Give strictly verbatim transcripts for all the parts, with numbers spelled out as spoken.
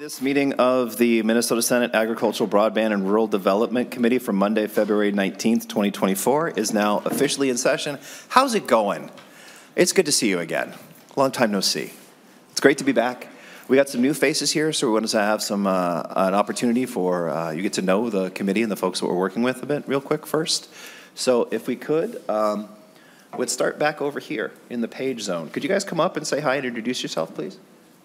This meeting of the Minnesota Senate Agricultural, Broadband, and Rural Development Committee from Monday, February nineteenth, twenty twenty-four is now officially in session. How's it going? It's good to see you again. Long time no see. It's great to be back. We got some new faces here, so we wanted to have some uh, an opportunity for uh, you get to know the committee and the folks that we're working with a bit real quick first. So if we could, um, we'd start back over here in the page zone. Could you guys come up and say hi and introduce yourself, please?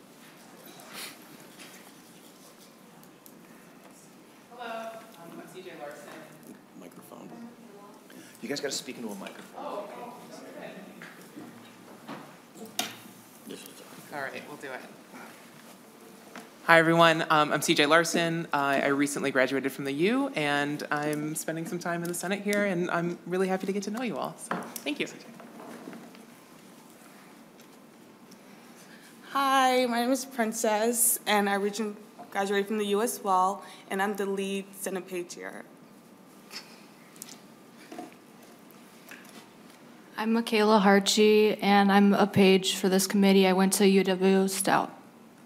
You guys got to speak into a microphone. Oh, okay. All right, we'll do it. Hi, everyone. Um, I'm C J Larson. Uh, I recently graduated from the U, and I'm spending some time in the Senate here, and I'm really happy to get to know you all. So, thank you. Hi, my name is Princess, and I recently graduated from the U as well, and I'm the lead Senate page here. I'm Michaela Harchi, and I'm a page for this committee. I went to U W Stout.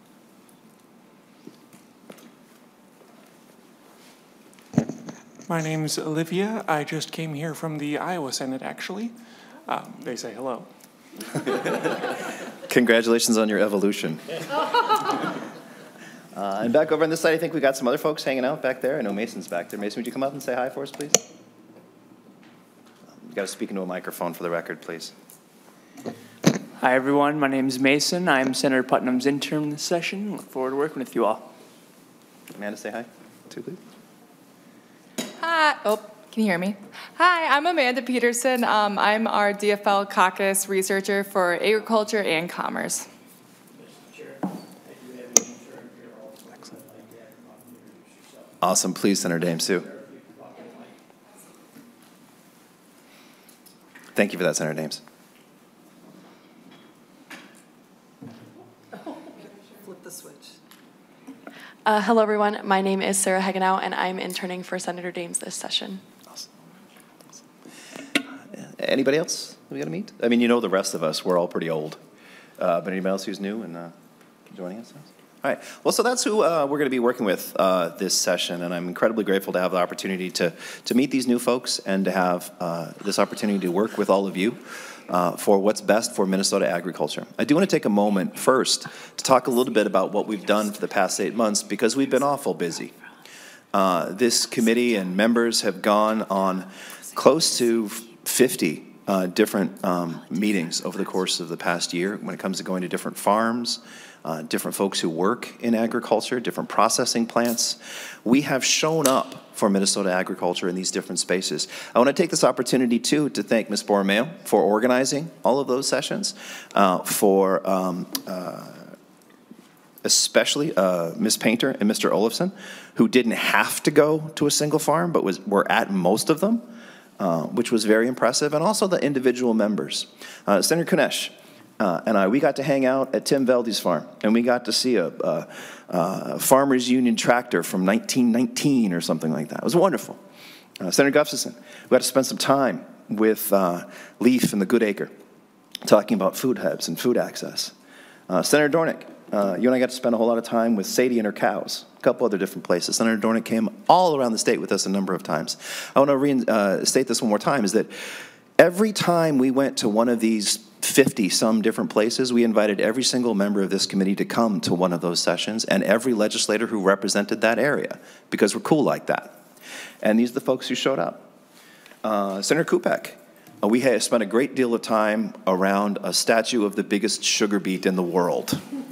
My name is Olivia. I just came here from the Iowa Senate, actually. Um, they say hello. Congratulations on your evolution. uh, and back over on this side, I think we got some other folks hanging out back there. I know Mason's back there. Mason, would you come up and say hi for us, please? You got to speak into a microphone for the record, please. Hi, everyone. My name is Mason. I'm Senator Putnam's intern this session. Look forward to working with you all. Amanda, say hi, too, please. Hi. Oh, can you hear me? Hi, I'm Amanda Peterson. Um, I'm our D F L caucus researcher for agriculture and commerce. Awesome. Please, Senator Dame Sue. Thank you for that, Senator Dames. Flip the switch. Uh, hello, everyone. My name is Sarah Hagenow, and I'm interning for Senator Dames this session. Awesome. Awesome. Anybody else we got to meet? I mean, you know the rest of us. We're all pretty old. Uh, but anybody else who's new and uh, joining us? All right. Well, so that's who uh, we're going to be working with uh, this session, and I'm incredibly grateful to have the opportunity to to meet these new folks and to have uh, this opportunity to work with all of you uh, for what's best for Minnesota agriculture. I do want to take a moment first to talk a little bit about what we've done for the past eight months because we've been awful busy. Uh, this committee and members have gone on close to fifty uh, different um, meetings over the course of the past year when it comes to going to different farms, Uh, different folks who work in agriculture, different processing plants. We have shown up for Minnesota agriculture in these different spaces. I want to take this opportunity, too, to thank Miz Borromeo for organizing all of those sessions, uh, for um, uh, especially uh, Miz Painter and Mister Olafson, who didn't have to go to a single farm, but was were at most of them, uh, which was very impressive, and also the individual members. Uh, Senator Kunesh, Uh, and I, we got to hang out at Tim Velde's farm, and we got to see a, a, a Farmers Union tractor from nineteen nineteen or something like that. It was wonderful. Uh, Senator Gustafson, we got to spend some time with uh, Leaf and the Good Acre, talking about food hubs and food access. Uh, Senator Dornick, uh, you and I got to spend a whole lot of time with Sadie and her cows, a couple other different places. Senator Dornick came all around the state with us a number of times. I want to reinstate uh, this one more time, is that every time we went to one of these fifty some different places, we invited every single member of this committee to come to one of those sessions and every legislator who represented that area, because we're cool like that. And these are the folks who showed up. Uh, Senator Kupek, uh, we had spent a great deal of time around a statue of the biggest sugar beet in the world,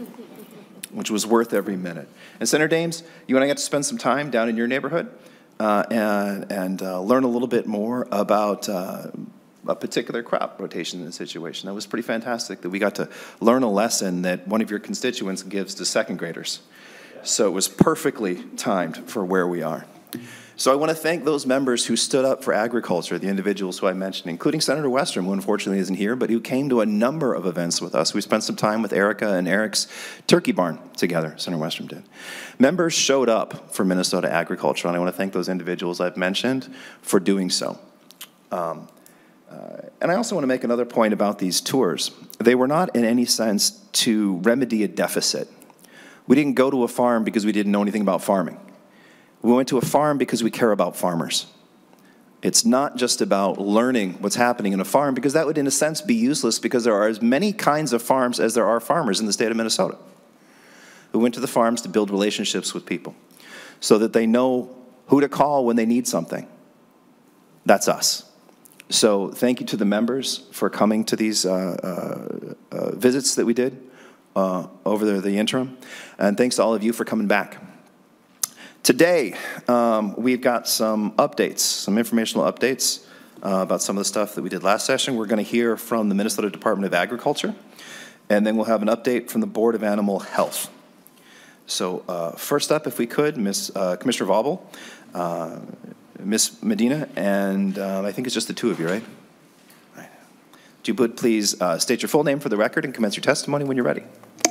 which was worth every minute. And Senator Dames, you and I got to spend some time down in your neighborhood uh, and, and uh, learn a little bit more about uh, a particular crop rotation in the situation. That was pretty fantastic that we got to learn a lesson that one of your constituents gives to second graders. So it was perfectly timed for where we are. So I want to thank those members who stood up for agriculture, the individuals who I mentioned, including Senator Westrom, who unfortunately isn't here, but who came to a number of events with us. We spent some time with Erica and Eric's turkey barn together, Senator Westrom did. Members showed up for Minnesota agriculture, and I want to thank those individuals I've mentioned for doing so. Um, Uh, and I also want to make another point about these tours. They were not in any sense to remedy a deficit. We didn't go to a farm because we didn't know anything about farming. We went to a farm because we care about farmers. It's not just about learning what's happening in a farm, because that would, in a sense, be useless, because there are as many kinds of farms as there are farmers in the state of Minnesota. We went to the farms to build relationships with people so that they know who to call when they need something. That's us. So thank you to the members for coming to these uh, uh, uh, visits that we did uh, over the, the interim. And thanks to all of you for coming back. Today, um, we've got some updates, some informational updates uh, about some of the stuff that we did last session. We're going to hear from the Minnesota Department of Agriculture, and then we'll have an update from the Board of Animal Health. So uh, first up, if we could, Miz Uh, Commissioner Vauble, uh, Miz Medina, and uh, I think it's just the two of you, right? Right. Would you please uh, state your full name for the record and commence your testimony when you're ready?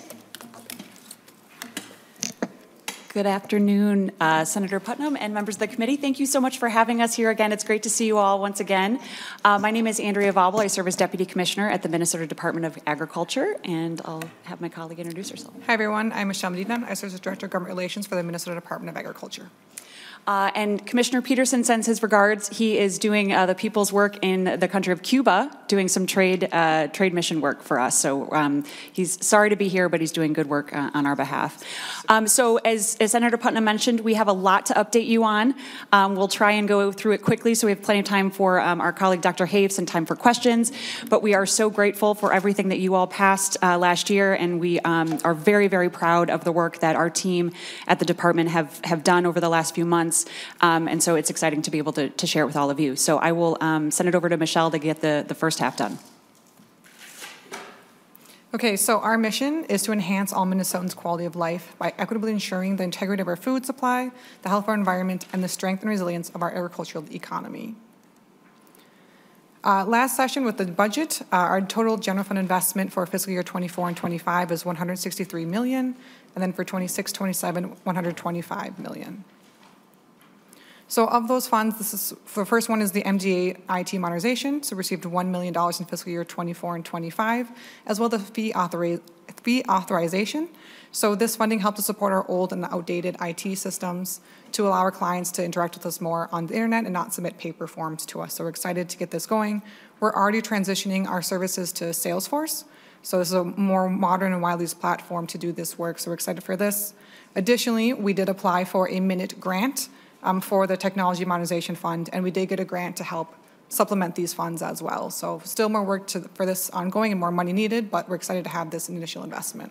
Good afternoon, uh, Senator Putnam and members of the committee. Thank you so much for having us here again. It's great to see you all once again. Uh, my name is Andrea Vauble. I serve as Deputy Commissioner at the Minnesota Department of Agriculture, and I'll have my colleague introduce herself. Hi, everyone. I'm Michelle Medina. I serve as Director of Government Relations for the Minnesota Department of Agriculture. Uh, and Commissioner Peterson sends his regards. He is doing uh, the people's work in the country of Cuba, doing some trade uh, trade mission work for us. So um, he's sorry to be here, but he's doing good work uh, on our behalf. Um, so as, as Senator Putnam mentioned, we have a lot to update you on. Um, we'll try and go through it quickly so we have plenty of time for um, our colleague Doctor Haves and time for questions. But we are so grateful for everything that you all passed uh, last year, and we um, are very, very proud of the work that our team at the department have, have done over the last few months. Um, and so it's exciting to be able to, to share it with all of you. So I will um, send it over to Michelle to get the, the first half done. Okay, so our mission is to enhance all Minnesotans' quality of life by equitably ensuring the integrity of our food supply, the health of our environment, and the strength and resilience of our agricultural economy. Uh, last session with the budget, uh, our total general fund investment for fiscal year twenty-four and twenty-five is one hundred sixty-three million dollars, and then for twenty-six twenty-seven, one hundred twenty-five million dollars. So of those funds, this is, the first one is the M D A I T modernization. So we received one million dollars in fiscal year twenty-four and twenty-five, as well as the fee, authori fee authorization. So this funding helped to support our old and outdated I T systems to allow our clients to interact with us more on the internet and not submit paper forms to us. So we're excited to get this going. We're already transitioning our services to Salesforce. So this is a more modern and widely used platform to do this work. So we're excited for this. Additionally, we did apply for a minute grant Um, for the Technology Modernization Fund, and we did get a grant to help supplement these funds as well. So still more work to, for this ongoing and more money needed, but we're excited to have this initial investment.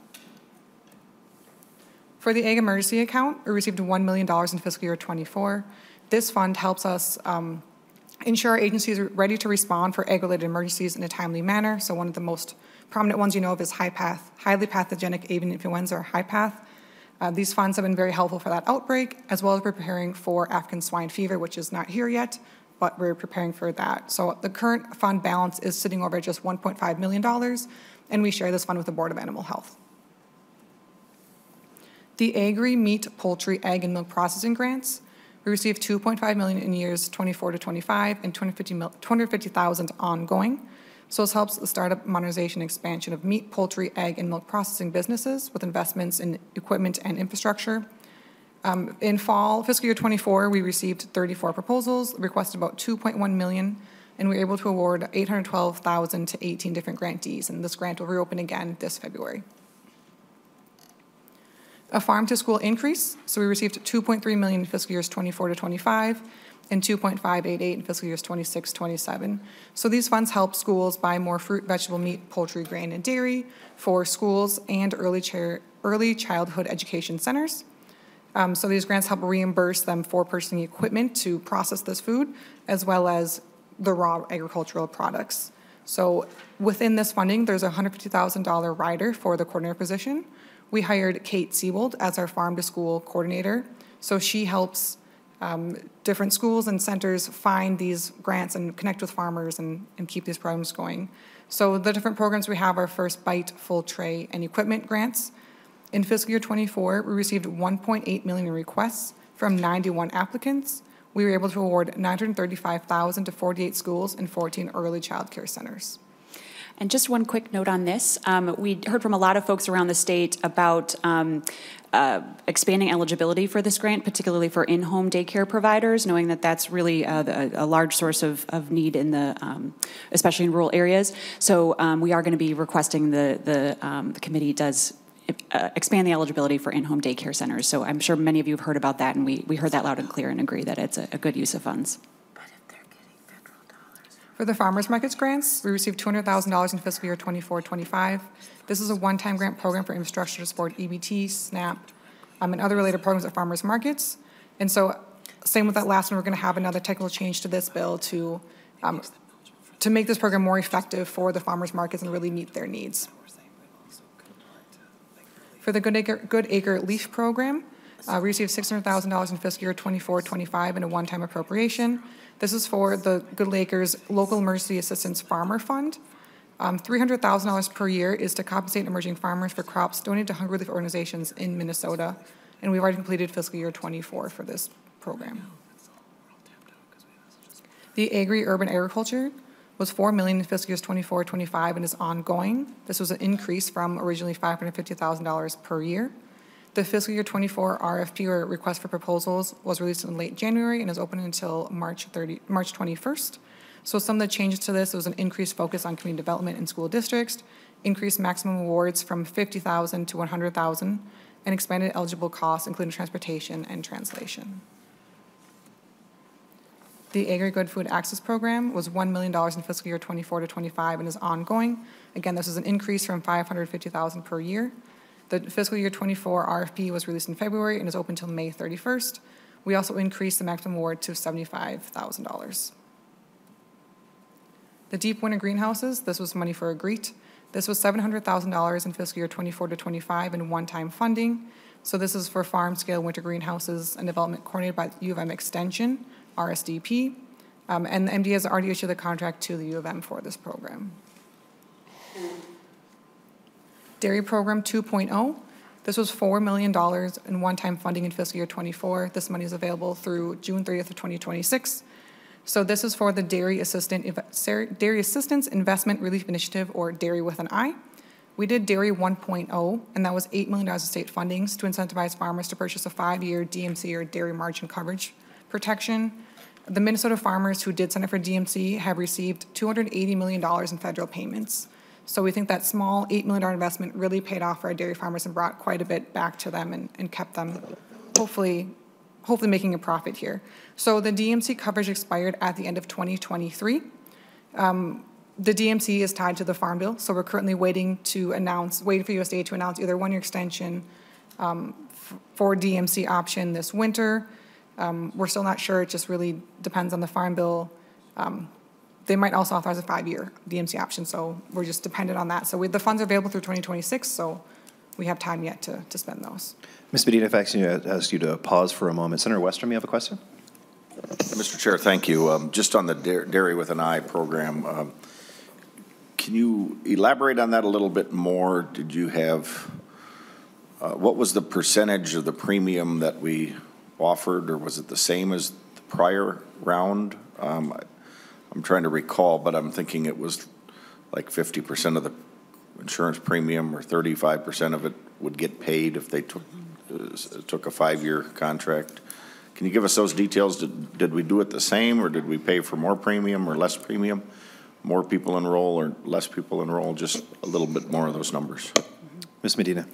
For the Ag Emergency Account, we received one million dollars in fiscal year twenty-four. This fund helps us um, ensure our agencies are ready to respond for ag-related emergencies in a timely manner. So one of the most prominent ones you know of is high path, highly pathogenic avian influenza, or high path. Uh, these funds have been very helpful for that outbreak, as well as preparing for African swine fever, which is not here yet, but we're preparing for that. So the current fund balance is sitting over just one point five million dollars, and we share this fund with the Board of Animal Health. The Agri Meat, Poultry, Egg, and Milk Processing Grants, we received two point five million dollars in years twenty-four to twenty-five and two hundred fifty thousand dollars ongoing. So this helps the startup, modernization, and expansion of meat, poultry, egg, and milk processing businesses with investments in equipment and infrastructure. Um, in fall, fiscal year twenty-four, we received thirty-four proposals, requested about two point one million dollars, and we were able to award eight hundred twelve thousand dollars to eighteen different grantees, and this grant will reopen again this February. A farm to school increase, so we received two point three million dollars in fiscal years twenty-four to twenty-five, and two point five eight eight in fiscal years twenty-six twenty-seven. So these funds help schools buy more fruit, vegetable, meat, poultry, grain, and dairy for schools and early, early childhood education centers. Um, so these grants help reimburse them for purchasing equipment to process this food, as well as the raw agricultural products. So within this funding, there's a one hundred fifty thousand dollar rider for the coordinator position. We hired Kate Seawold as our farm to school coordinator. So she helps Um, different schools and centers find these grants and connect with farmers and, and keep these programs going. So the different programs we have are First Bite, Full Tray, and equipment grants. In fiscal year twenty-four, we received one point eight million in requests from ninety-one applicants. We were able to award nine hundred thirty-five thousand to forty-eight schools and fourteen early child care centers. And just one quick note on this. Um, we heard from a lot of folks around the state about um, uh, expanding eligibility for this grant, particularly for in-home daycare providers, knowing that that's really uh, the, a large source of, of need in the, um, especially in rural areas. So um, we are going to be requesting the, the, um, the committee does uh, expand the eligibility for in-home daycare centers. So I'm sure many of you have heard about that, and we, we heard that loud and clear and agree that it's a, a good use of funds. For the farmers markets grants, we received two hundred thousand dollars in fiscal year twenty-four twenty-five. This is a one-time grant program for infrastructure to support E B T, SNAP, um, and other related programs at farmers markets. And so, same with that last one, we're going to have another technical change to this bill to um, to make this program more effective for the farmers markets and really meet their needs. For the Good Acre, Good Acre Leaf Program, uh, we received six hundred thousand dollars in fiscal year twenty-four twenty-five in a one-time appropriation. This is for the Good Acres Local Emergency Assistance Farmer Fund. Um, three hundred thousand dollars per year is to compensate emerging farmers for crops donated to hunger relief organizations in Minnesota, and we've already completed fiscal year twenty-four for this program. The Agri-Urban Agriculture was four million dollars in fiscal years twenty-four twenty-five and is ongoing. This was an increase from originally five hundred fifty thousand dollars per year. The fiscal year twenty-four R F P, or request for proposals, was released in late January and is open until March thirtieth, March twenty-first. So some of the changes to this was an increased focus on community development in school districts, increased maximum awards from fifty thousand dollars to one hundred thousand dollars, and expanded eligible costs, including transportation and translation. The Agri-Good Food Access Program was one million dollars in fiscal year twenty-four to twenty-five and is ongoing. Again, this is an increase from five hundred fifty thousand dollars per year. The fiscal year twenty-four R F P was released in February and is open until May thirty-first. We also increased the maximum award to seventy-five thousand dollars. The Deep Winter Greenhouses, this was money for a GREET. This was seven hundred thousand dollars in fiscal year twenty-four to twenty-five in one-time funding. So this is for farm-scale winter greenhouses and development coordinated by U of M Extension, R S D P. Um, and the M D has already issued the contract to the U of M for this program. Dairy Program two point oh. This was four million dollars in one-time funding in fiscal year twenty-four. This money is available through June thirtieth of twenty twenty-six. So this is for the Dairy Assistant Dairy Assistance Investment Relief Initiative, or Dairy with an I. We did Dairy one point oh, and that was eight million dollars of state fundings to incentivize farmers to purchase a five-year D M C, or dairy margin coverage protection. The Minnesota farmers who did sign up for D M C have received two hundred eighty million dollars in federal payments. So we think that small eight million dollars investment really paid off for our dairy farmers and brought quite a bit back to them and, and kept them hopefully, hopefully making a profit here. So the D M C coverage expired at the end of twenty twenty-three. Um, the D M C is tied to the Farm Bill, so we're currently waiting to announce, waiting for U S D A to announce either one-year extension um, for D M C option this winter. Um, we're still not sure. It just really depends on the Farm Bill. Um, They might also authorize a five-year D M C option, so we're just dependent on that. So we, the funds are available through twenty twenty-six, so we have time yet to, to spend those. Miz Medina, if I can ask you to pause for a moment. Senator Westrom, you have a question? Mister Chair, thank you. Um, just on the Dairy with an I program, um, can you elaborate on that a little bit more? Did you have, uh, what was the percentage of the premium that we offered, or was it the same as the prior round? Um, I'm trying to recall, but I'm thinking it was like fifty percent of the insurance premium, or thirty-five percent of it would get paid if they took uh, took a five-year contract. Can you give us those details? Did, did we do it the same, or did we pay for more premium or less premium? More people enroll or less people enroll? Just a little bit more of those numbers. Miz Medina.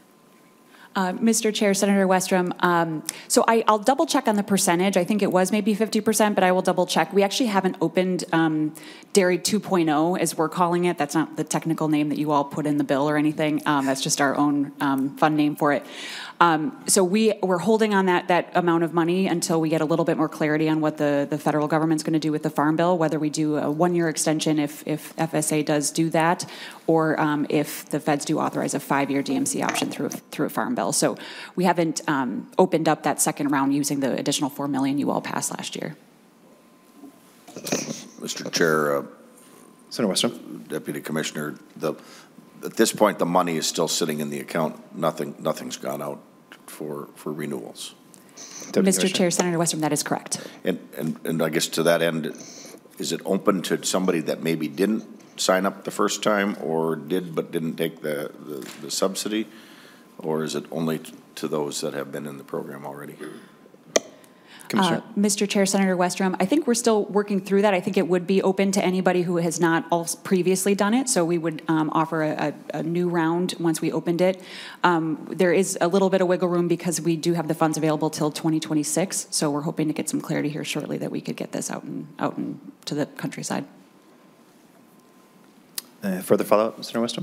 Uh, Mister Chair, Senator Westrom, um, so I, I'll double check on the percentage. I think it was maybe fifty percent, but I will double check. We actually haven't opened um, Dairy two point oh, as we're calling it. That's not the technical name that you all put in the bill or anything. Um, that's just our own um, fun name for it. Um, so we, we're holding on that, that amount of money until we get a little bit more clarity on what the, the federal government's going to do with the Farm Bill, whether we do a one-year extension if, if F S A does do that, or um, if the feds do authorize a five-year D M C option through, through a Farm Bill. So we haven't um, opened up that second round using the additional four million dollars you all passed last year. Mister Chair, uh, Senator Westrom. Deputy Commissioner, the, at this point, the money is still sitting in the account. Nothing, nothing's gone out for, for renewals. Deputy Mister Chair, Senator Westrom, that is correct. And, and, and I guess to that end, is it open to somebody that maybe didn't sign up the first time or did but didn't take the, the, the subsidy? Or is it only to those that have been in the program already? Uh, Mister Chair, Senator Westrom, I think we're still working through that. I think it would be open to anybody who has not also previously done it. So we would um, offer a, a, a new round once we opened it. Um, there is a little bit of wiggle room because we do have the funds available till twenty twenty-six. So we're hoping to get some clarity here shortly that we could get this out and out and to the countryside. Uh, further follow-up, Mister Westrom?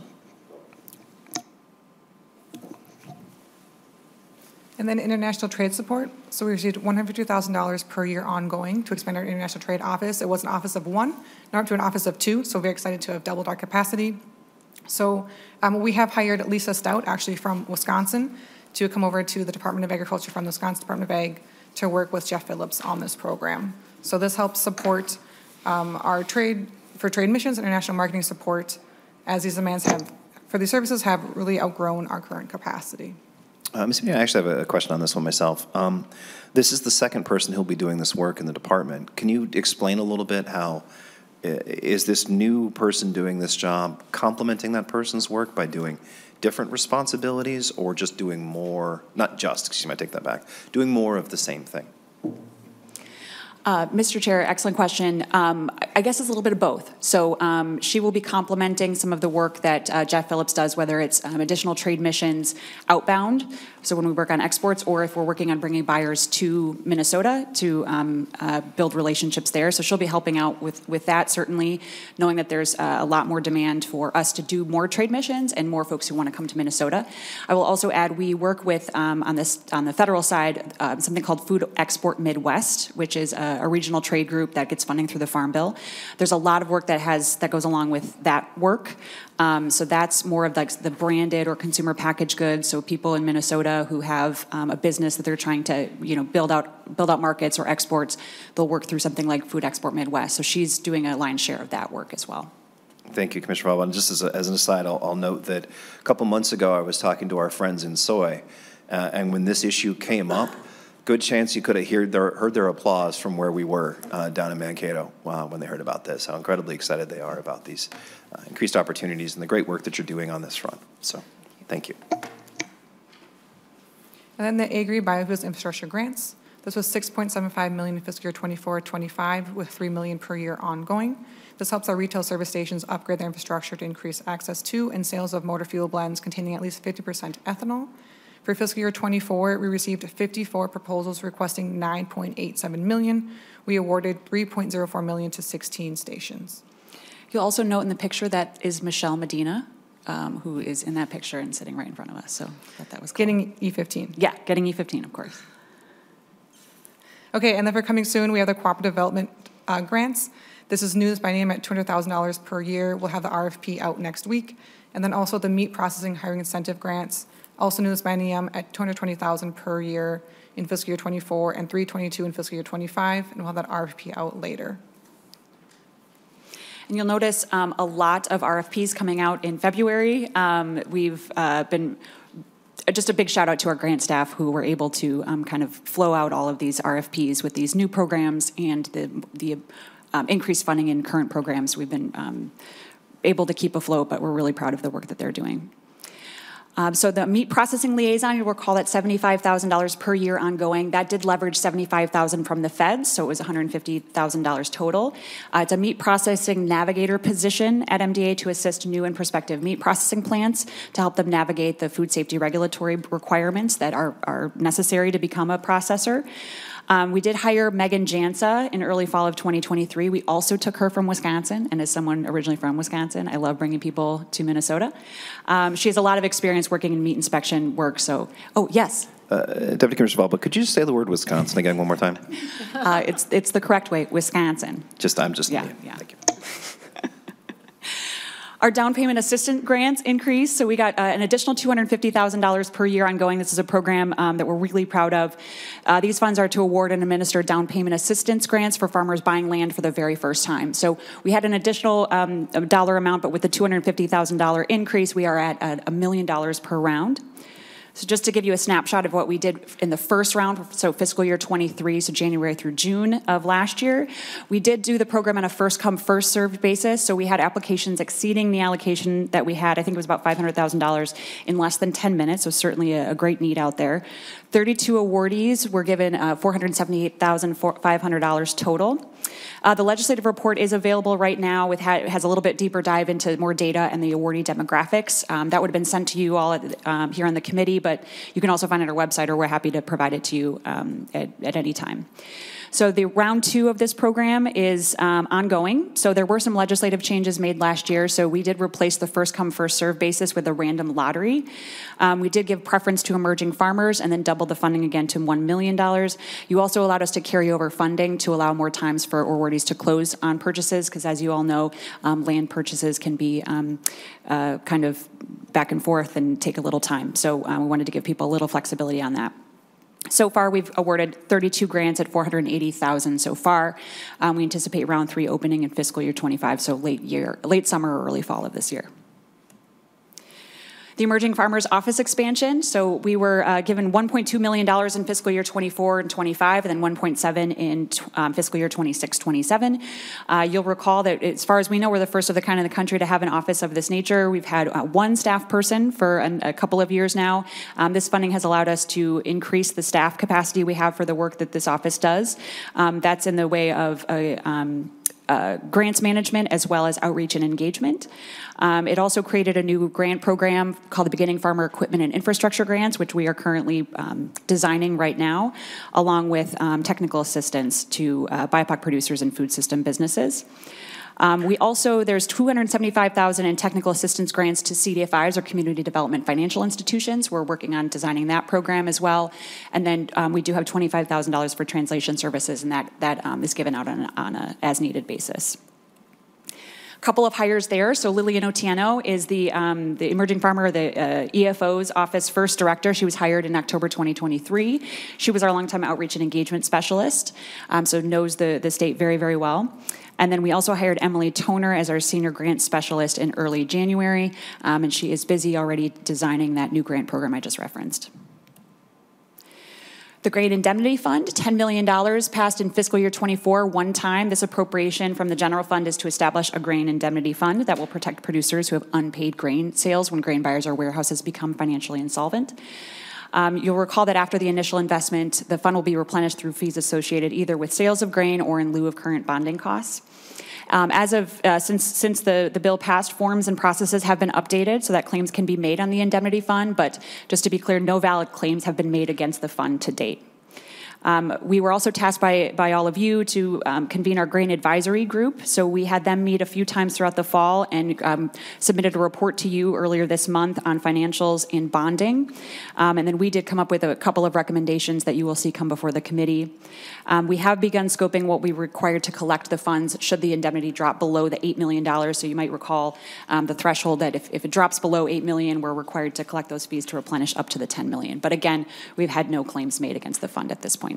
And then international trade support. So we received one hundred fifty thousand dollars per year ongoing to expand our international trade office. It was an office of one, now up to an office of two, so very excited to have doubled our capacity. So um, we have hired Lisa Stout, actually from Wisconsin, to come over to the Department of Agriculture from the Wisconsin Department of Ag to work with Jeff Phillips on this program. So this helps support um, our trade, for trade missions, international marketing support, as these demands have, for these services have really outgrown our current capacity. Uh, Miz Amy, I actually have a question on this one myself. Um, this is the second person who'll be doing this work in the department. Can you explain a little bit how, uh, is this new person doing this job complementing that person's work by doing different responsibilities or just doing more, not just, excuse me, I take that back, doing more of the same thing? Uh, Mister Chair, excellent question. Um, I guess it's a little bit of both. So um, she will be complementing some of the work that uh, Jeff Phillips does, whether it's um, additional trade missions outbound, so when we work on exports, or if we're working on bringing buyers to Minnesota to um, uh, build relationships there. So she'll be helping out with, with that, certainly, knowing that there's uh, a lot more demand for us to do more trade missions and more folks who want to come to Minnesota. I will also add, we work with, um, on, this, on the federal side, uh, something called Food Export Midwest, which is a a regional trade group that gets funding through the Farm Bill. There's a lot of work that has that goes along with that work. Um, so that's more of like the branded or consumer packaged goods. So people in Minnesota who have um, a business that they're trying to, you know, build out build out markets or exports, they'll work through something like Food Export Midwest. So she's doing a lion's share of that work as well. Thank you, Commissioner Falvey. And just as, a, as an aside, I'll, I'll note that a couple months ago I was talking to our friends in Soy, uh, and when this issue came up, good chance you could have heard their, heard their applause from where we were uh, down in Mankato uh, when they heard about this, how incredibly excited they are about these uh, increased opportunities and the great work that you're doing on this front. So, thank you. And then the Agri Biofuels Infrastructure Grants. This was six point seven five million dollars in fiscal year twenty-four twenty-five with three million dollars per year ongoing. This helps our retail service stations upgrade their infrastructure to increase access to and sales of motor fuel blends containing at least fifty percent ethanol. For fiscal year twenty-four, we received fifty-four proposals requesting nine point eight seven million dollars. We awarded three point zero four million dollars to sixteen stations. You'll also note in the picture that is Michelle Medina, um, who is in that picture and sitting right in front of us. So I thought that was cool. Getting E fifteen. Yeah, getting E fifteen, of course. Okay, and then for coming soon, we have the cooperative development uh, grants. This is news by name at two hundred thousand dollars per year. We'll have the R F P out next week. And then also the meat processing hiring incentive grants. Also news by NEOM at two hundred twenty thousand dollars per year in fiscal year twenty-four and three hundred twenty-two thousand dollars in fiscal year twenty-five, and we'll have that R F P out later. And you'll notice um, a lot of R F Ps coming out in February. Um, we've uh, been, just a big shout out to our grant staff who were able to um, kind of flow out all of these R F Ps with these new programs and the, the um, increased funding in current programs. We've been um, able to keep afloat, but we're really proud of the work that they're doing. Um, so the meat processing liaison, you'll recall that seventy-five thousand dollars per year ongoing. That did leverage seventy-five thousand dollars from the feds, so it was one hundred fifty thousand dollars total. Uh, it's a meat processing navigator position at M D A to assist new and prospective meat processing plants to help them navigate the food safety regulatory requirements that are, are necessary to become a processor. Um, we did hire Megan Jansa in early fall of twenty twenty-three. We also took her from Wisconsin, and as someone originally from Wisconsin, I love bringing people to Minnesota. Um, she has a lot of experience working in meat inspection work, so, oh, yes. Uh, Deputy Commissioner Valba, could you just say the word Wisconsin again one more time? Uh, it's, it's the correct way, Wisconsin. Just, I'm just, yeah, yeah. yeah. Thank you. Our down payment assistance grants increased, so we got uh, an additional two hundred fifty thousand dollars per year ongoing. This is a program um, that we're really proud of. Uh, these funds are to award and administer down payment assistance grants for farmers buying land for the very first time. So we had an additional um, dollar amount, but with the two hundred fifty thousand dollars increase, we are at a million dollars per round. So just to give you a snapshot of what we did in the first round, so fiscal year twenty-three, so January through June of last year, we did do the program on a first-come, first-served basis. So we had applications exceeding the allocation that we had. I think it was about five hundred thousand dollars in less than ten minutes, so certainly a, a great need out there. thirty-two awardees were given uh, four hundred seventy-eight thousand five hundred dollars total. Uh, the legislative report is available right now. With ha- it has a little bit deeper dive into more data and the awardee demographics. Um, that would have been sent to you all at, um, here on the committee, but you can also find it on our website, or we're happy to provide it to you um, at, at any time. So the round two of this program is um, ongoing. So there were some legislative changes made last year. So we did replace the first come, first serve basis with a random lottery. Um, we did give preference to emerging farmers and then doubled the funding again to one million dollars. You also allowed us to carry over funding to allow more times for awardees to close on purchases, because as you all know, um, land purchases can be um, uh, kind of back and forth and take a little time. So um, we wanted to give people a little flexibility on that. So far, we've awarded thirty-two grants at four hundred eighty thousand dollars so far. Um, we anticipate round three opening in fiscal year twenty-five, so late year, late summer or early fall of this year. The Emerging Farmers Office expansion. So we were uh, given one point two million dollars in fiscal year twenty-four and twenty-five, and then one point seven in um, fiscal year twenty-six twenty-seven. Uh, you'll recall that as far as we know, we're the first of the kind in the country to have an office of this nature. We've had uh, one staff person for an, a couple of years now. Um, this funding has allowed us to increase the staff capacity we have for the work that this office does. Um, that's in the way of a um, Uh, grants management as well as outreach and engagement. Um, it also created a new grant program called the Beginning Farmer Equipment and Infrastructure Grants, which we are currently um, designing right now, along with um, technical assistance to uh, B I P O C producers and food system businesses. Um, we also, there's two hundred seventy-five thousand dollars in technical assistance grants to C D F Is, or community development financial institutions. We're working on designing that program as well. And then um, we do have twenty-five thousand dollars for translation services, and that, that um, is given out on, on a as-needed basis. Couple of hires there. So Lillian Otieno is the um, the emerging farmer, the uh, E F O's office first director. She was hired in October twenty twenty-three. She was our longtime outreach and engagement specialist, um, so knows the, the state very, very well. And then we also hired Emily Toner as our senior grant specialist in early January, um, and she is busy already designing that new grant program I just referenced. The Grain Indemnity Fund, ten million dollars passed in fiscal year twenty-four, one time. This appropriation from the general fund is to establish a grain indemnity fund that will protect producers who have unpaid grain sales when grain buyers or warehouses become financially insolvent. Um, you'll recall that after the initial investment, the fund will be replenished through fees associated either with sales of grain or in lieu of current bonding costs. Um, as of, uh, since, since the, the bill passed, forms and processes have been updated so that claims can be made on the indemnity fund, but just to be clear, no valid claims have been made against the fund to date. Um, we were also tasked by, by all of you to um, convene our grain advisory group. So we had them meet a few times throughout the fall and um, submitted a report to you earlier this month on financials and bonding. Um, and then we did come up with a couple of recommendations that you will see come before the committee. Um, we have begun scoping what we require to collect the funds should the indemnity drop below the eight million dollars. So you might recall um, the threshold that if, if it drops below eight million dollars, we're required to collect those fees to replenish up to the ten million dollars. But again, we've had no claims made against the fund at this point.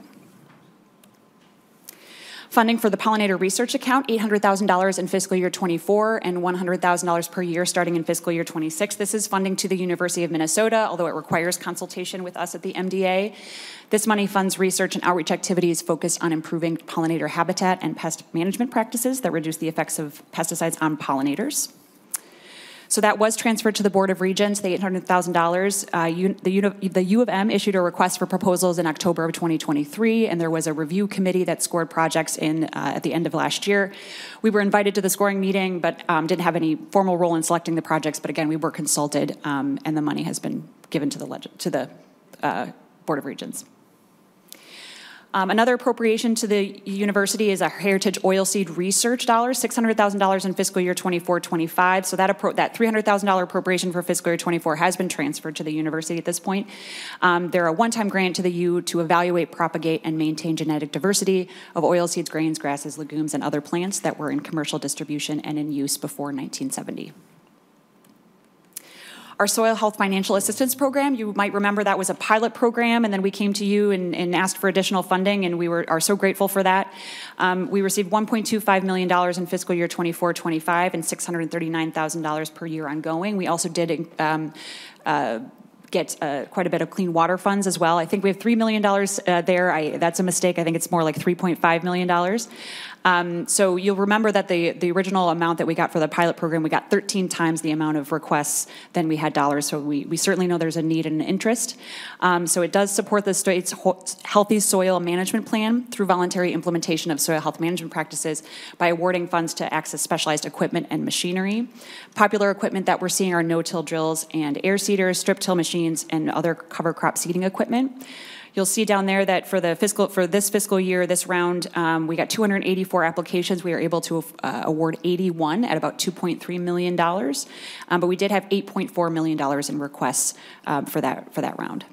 Funding for the pollinator research account, eight hundred thousand dollars in fiscal year twenty-four and one hundred thousand dollars per year starting in fiscal year twenty-six. This is funding to the University of Minnesota, although it requires consultation with us at the M D A. This money funds research and outreach activities focused on improving pollinator habitat and pest management practices that reduce the effects of pesticides on pollinators. So that was transferred to the Board of Regents, the eight hundred thousand dollars. Uh, the, U, the U of M issued a request for proposals in October of twenty twenty-three, and there was a review committee that scored projects in uh, at the end of last year. We were invited to the scoring meeting, but um, didn't have any formal role in selecting the projects. But again, we were consulted, um, and the money has been given to the, to the uh, Board of Regents. Um, another appropriation to the university is a heritage oilseed research dollars, six hundred thousand dollars in fiscal year twenty-four twenty-five. So that, appro that three hundred thousand dollars appropriation for fiscal year twenty-four has been transferred to the university at this point. Um, they're a one-time grant to the U to evaluate, propagate, and maintain genetic diversity of oilseeds, grains, grasses, legumes, and other plants that were in commercial distribution and in use before nineteen seventy. Our Soil Health Financial Assistance Program, you might remember that was a pilot program, and then we came to you and, and asked for additional funding, and we were, are so grateful for that. Um, we received one point two five million dollars in fiscal year twenty-four twenty-five and six hundred thirty-nine thousand dollars per year ongoing. We also did um, uh, get uh, quite a bit of clean water funds as well. I think we have three million dollars uh, there. I, that's a mistake. I think it's more like three point five million dollars. Um, so you'll remember that the, the original amount that we got for the pilot program, we got thirteen times the amount of requests than we had dollars. So we, we certainly know there's a need and an interest. Um, so it does support the state's healthy soil management plan through voluntary implementation of soil health management practices by awarding funds to access specialized equipment and machinery. Popular equipment that we're seeing are no-till drills and air seeders, strip-till machines, and other cover crop seeding equipment. You'll see down there that for the fiscal for this fiscal year, this round, um, we got two hundred eighty-four applications. We were able to uh, award eighty-one at about two point three million dollars, um, but we did have eight point four million dollars in requests um, for that for that round.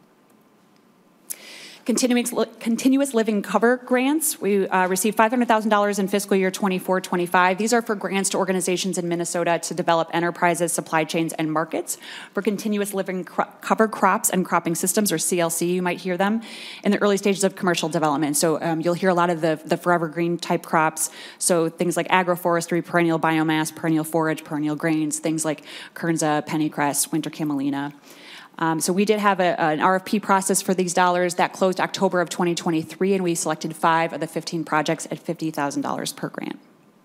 Continuous, continuous living cover grants. We uh, received five hundred thousand dollars in fiscal year twenty-four twenty-five. These are for grants to organizations in Minnesota to develop enterprises, supply chains, and markets for continuous living cro cover crops and cropping systems, or C L C, you might hear them, in the early stages of commercial development. So um, you'll hear a lot of the, the forever green type crops. So things like agroforestry, perennial biomass, perennial forage, perennial grains, things like Kernza, pennycress, winter camelina. Um, so we did have a, an R F P process for these dollars that closed October of twenty twenty-three, and we selected five of the fifteen projects at fifty thousand dollars per grant.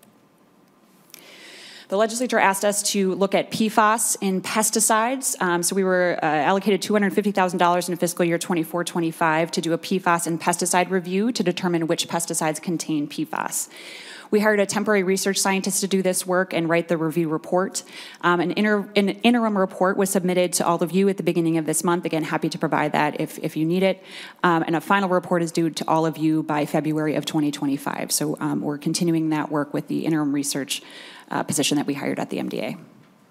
The legislature asked us to look at P FAS in pesticides. Um, so we were uh, allocated two hundred fifty thousand dollars in fiscal year twenty-four twenty-five to do a P FAS and pesticide review to determine which pesticides contain P FAS. We hired a temporary research scientist to do this work and write the review report. Um, an, inter an interim report was submitted to all of you at the beginning of this month. Again, happy to provide that if, if you need it. Um, and a final report is due to all of you by February of twenty twenty-five. So um, we're continuing that work with the interim research uh, position that we hired at the M D A.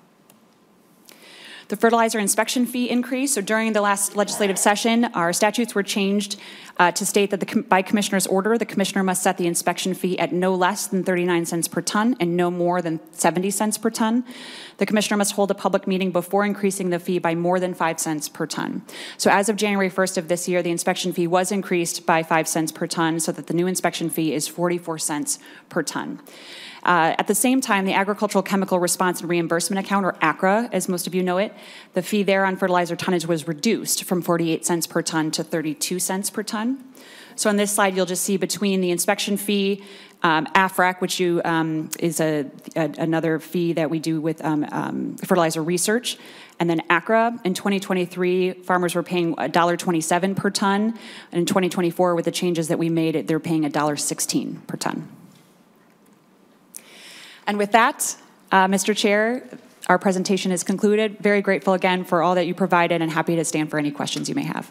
The fertilizer inspection fee increase. So during the last legislative session, our statutes were changed uh, to state that the, by commissioner's order, the commissioner must set the inspection fee at no less than thirty-nine cents per ton and no more than seventy cents per ton. The commissioner must hold a public meeting before increasing the fee by more than five cents per ton. So as of January first of this year, the inspection fee was increased by five cents per ton so that the new inspection fee is forty-four cents per ton. Uh, at the same time, the Agricultural Chemical Response and Reimbursement Account, or A C R A, as most of you know it, the fee there on fertilizer tonnage was reduced from forty-eight cents per ton to thirty-two cents per ton. So on this slide, you'll just see between the inspection fee, um, A F R A C, which you, um, is a, a, another fee that we do with um, um, fertilizer research, and then A C R A. In twenty twenty-three, farmers were paying one dollar twenty-seven per ton, and in twenty twenty-four, with the changes that we made, they're paying one dollar sixteen per ton. And with that, uh, Mister Chair, our presentation is concluded. Very grateful again for all that you provided and happy to stand for any questions you may have.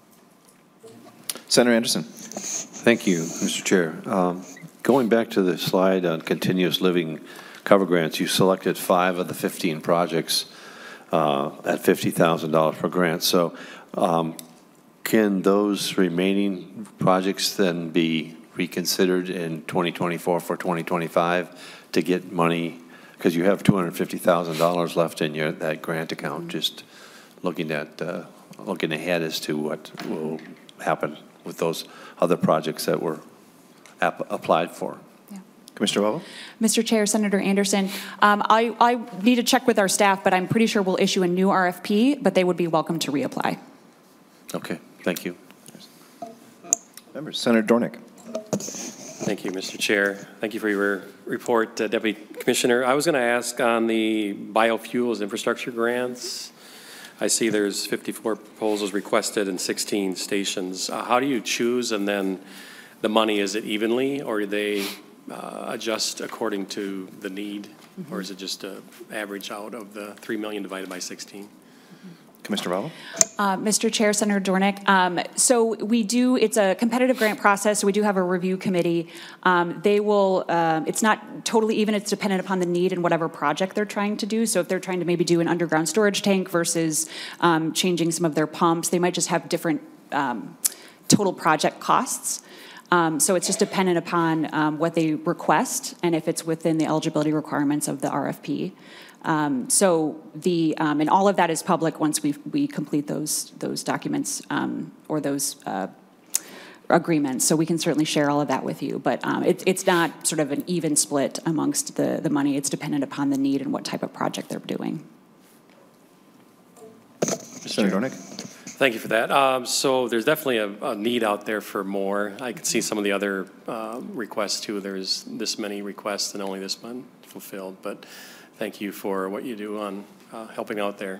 Senator Anderson. Thank you, Mister Chair. Um, going back to the slide on continuous living cover grants, you selected five of the fifteen projects uh, at fifty thousand dollars per grant. So um, can those remaining projects then be reconsidered in twenty twenty-four for twenty twenty-five to get money, because you have two hundred fifty thousand dollars left in your that grant account? Mm-hmm. Just looking at uh, looking ahead as to what will happen with those other projects that were ap applied for. Yeah. Commissioner Wavell? Mister Chair, Senator Anderson, um, I, I need to check with our staff, but I'm pretty sure we'll issue a new R F P, but they would be welcome to reapply. Okay, thank you. Members, Senator Dornick. Thank you, Mister Chair. Thank you for your report, uh, Deputy Commissioner. I was going to ask on the biofuels infrastructure grants. I see there's fifty-four proposals requested and sixteen stations. Uh, how do you choose, and then the money, is it evenly, or do they uh, adjust according to the need, mm-hmm. or is it just an average out of the three million divided by sixteen? Commissioner Wavell? Uh, Mister Chair, Senator Dornick, um, so we do, it's a competitive grant process, so we do have a review committee. Um, they will, uh, it's not totally even, it's dependent upon the need and whatever project they're trying to do. So if they're trying to maybe do an underground storage tank versus um, changing some of their pumps, they might just have different um, total project costs. Um, so it's just dependent upon um, what they request and if it's within the eligibility requirements of the R F P. Um, so the um, and all of that is public once we we complete those those documents um, or those uh, agreements. So we can certainly share all of that with you. But um, it, it's not sort of an even split amongst the the money. It's dependent upon the need and what type of project they're doing. Mister Senator Dornick. Thank you for that. Um, so there's definitely a, a need out there for more. I can see some of the other uh, requests too. There's this many requests and only this one fulfilled. But thank you for what you do on uh, helping out there.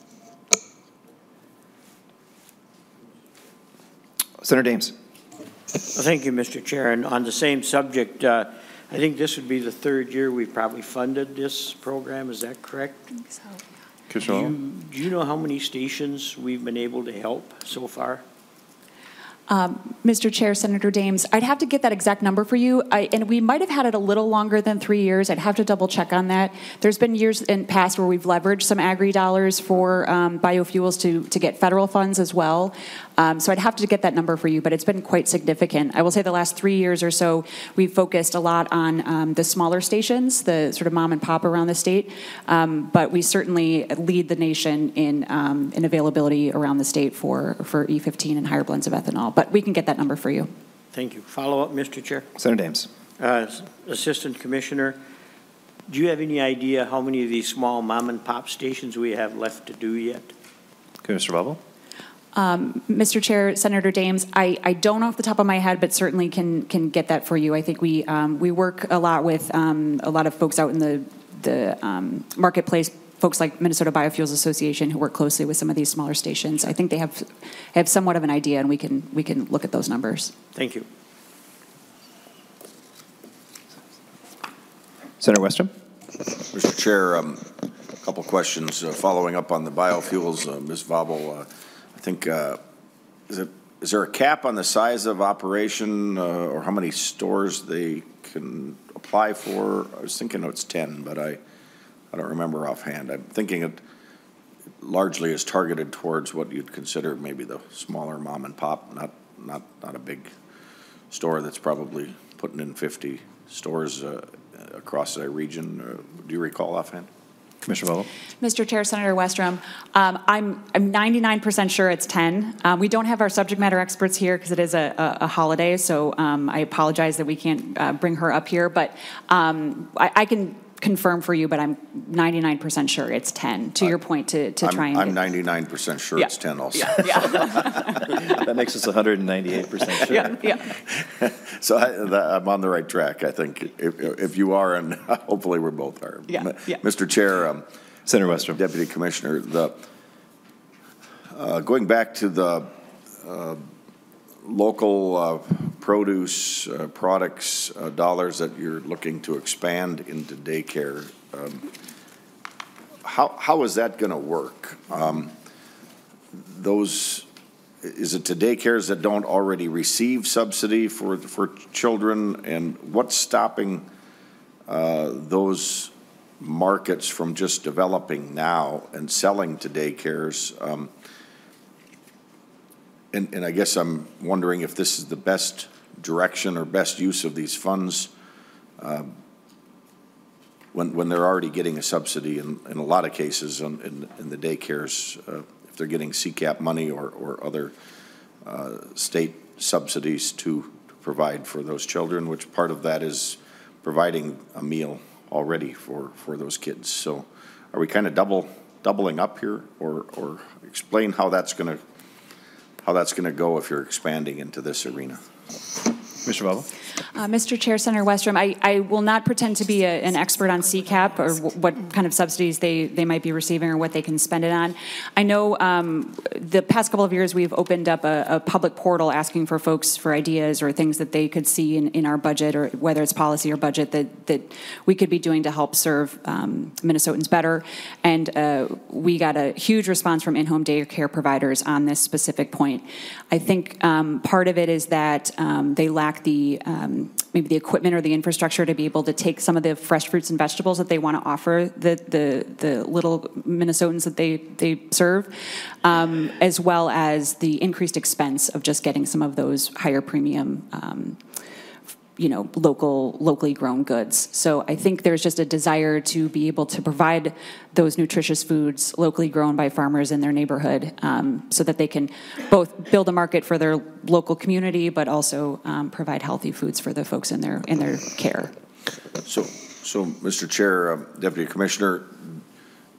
Senator Dames. Well, thank you, Mister Chair. And on the same subject, uh, I think this would be the third year we've probably funded this program. Is that correct? I think so. Do you, do you know how many stations we've been able to help so far? Um, Mister Chair, Senator Dames, I'd have to get that exact number for you, I, and we might have had it a little longer than three years. I'd have to double check on that. There's been years in past where we've leveraged some agri dollars for um, biofuels to, to get federal funds as well. Um, so I'd have to get that number for you, but it's been quite significant. I will say the last three years or so, we've focused a lot on um, the smaller stations, the sort of mom and pop around the state, um, but we certainly lead the nation in, um, in availability around the state for, for E fifteen and higher blends of ethanol. But we can get that number for you. Thank you. Follow up, Mister Chair. Senator Dames. Uh, Assistant Commissioner, do you have any idea how many of these small mom and pop stations we have left to do yet? Okay, Mister Bubble. Um, Mister Chair, Senator Dames, I, I don't know off the top of my head, but certainly can can get that for you. I think we um, we work a lot with um, a lot of folks out in the the um, marketplace, folks like Minnesota Biofuels Association who work closely with some of these smaller stations. I think they have have somewhat of an idea, and we can we can look at those numbers. Thank you. Senator Westrom. Mister Chair, um, a couple questions uh, following up on the biofuels. Uh, Miz Vobel, uh, I think, uh, is it is there a cap on the size of operation uh, or how many stores they can apply for? I was thinking it's ten, but I, I don't remember offhand. I'm thinking it largely is targeted towards what you'd consider maybe the smaller mom and pop, not not not a big store that's probably putting in fifty stores uh, across a region. Uh, do you recall offhand? Commissioner Vogel. Mister Chair, Senator Westrom, um, I'm I'm ninety-nine percent sure it's ten. Um, we don't have our subject matter experts here because it is a, a, a holiday, so um, I apologize that we can't uh, bring her up here, but um, I, I can confirm for you, but I'm ninety-nine percent sure it's ten, to your point, to, to I'm, try and I'm get, ninety-nine percent sure Yeah. it's ten also. Yeah, yeah. That makes us one hundred ninety-eight percent sure. Yeah, yeah. So I, that, I'm on the right track, I think, if, if you are, and hopefully we're both are. Yeah, yeah. Mister Chair, um, Senator Westrom. Deputy Commissioner, the, uh, going back to the uh, local uh, produce uh, products uh, dollars that you're looking to expand into daycare, um, how how is that going to work? Um, those, is it to daycares that don't already receive subsidy for for children, and what's stopping uh, those markets from just developing now and selling to daycares? Um, And, and I guess I'm wondering if this is the best direction or best use of these funds um, when, when they're already getting a subsidy in, in a lot of cases in, in, in the daycares, uh, if they're getting C CAP money or, or other uh, state subsidies to, to provide for those children, which part of that is providing a meal already for, for those kids. So are we kind of double doubling up here, or, or explain how that's going to how that's going to go if you're expanding into this arena? Mister Bubble. Uh, Mister Chair, Senator Westrom, I, I will not pretend to be a, an expert on C CAP or w what kind of subsidies they, they might be receiving or what they can spend it on. I know um, the past couple of years we've opened up a, a public portal asking for folks for ideas or things that they could see in, in our budget, or whether it's policy or budget, that, that we could be doing to help serve um, Minnesotans better. And uh, we got a huge response from in-home daycare providers on this specific point. I think um, part of it is that um, they lack the um, maybe the equipment or the infrastructure to be able to take some of the fresh fruits and vegetables that they want to offer the the, the little Minnesotans that they, they serve, um, as well as the increased expense of just getting some of those higher premium um, you know, local, locally grown goods. So I think there's just a desire to be able to provide those nutritious foods locally grown by farmers in their neighborhood, um, so that they can both build a market for their local community, but also um, provide healthy foods for the folks in their in their care. So, so Mister Chair, uh, Deputy Commissioner,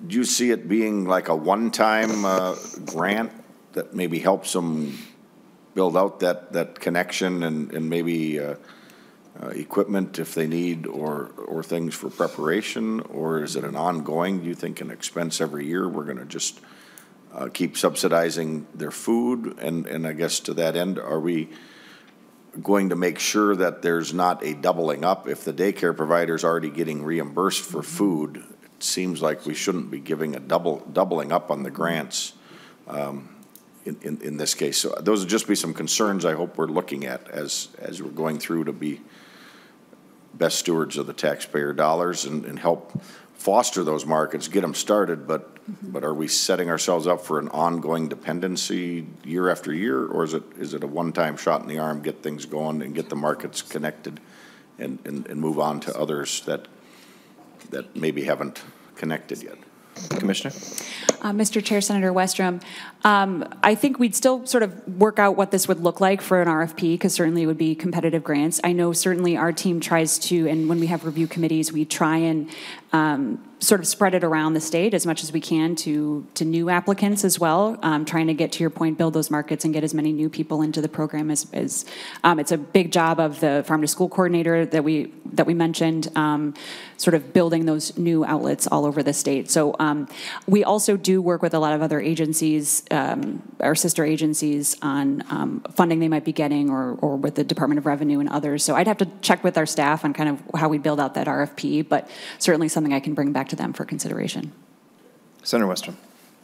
do you see it being like a one-time uh, grant that maybe helps them build out that, that connection and, and maybe uh, uh, equipment if they need or, or things for preparation? Or is it an ongoing, do you think, an expense every year? We're going to just uh, keep subsidizing their food? And, and I guess to that end, are we going to make sure that there's not a doubling up? If the daycare provider is already getting reimbursed for food, it seems like we shouldn't be giving a double doubling up on the grants um, in, in, in this case. So those would just be some concerns I hope we're looking at as, as we're going through to be best stewards of the taxpayer dollars and, and help foster those markets, get them started, but mm-hmm. but are we setting ourselves up for an ongoing dependency year after year, or is it is it a one-time shot in the arm, get things going and get the markets connected and, and, and move on to others that that maybe haven't connected yet? Commissioner? Uh, Mister Chair, Senator Westrom, um, I think we'd still sort of work out what this would look like for an R F P, because certainly it would be competitive grants. I know certainly our team tries to, and when we have review committees, we try and um, sort of spread it around the state as much as we can to, to new applicants as well, um, trying to get, to your point, build those markets and get as many new people into the program as, as um, it's a big job of the farm to school coordinator that we that we mentioned, um, sort of building those new outlets all over the state. So um, we also do work with a lot of other agencies, um, our sister agencies, on um, funding they might be getting, or, or with the Department of Revenue and others. So I'd have to check with our staff on kind of how we build out that R F P, but certainly something I can bring back to them for consideration. Senator Westrom.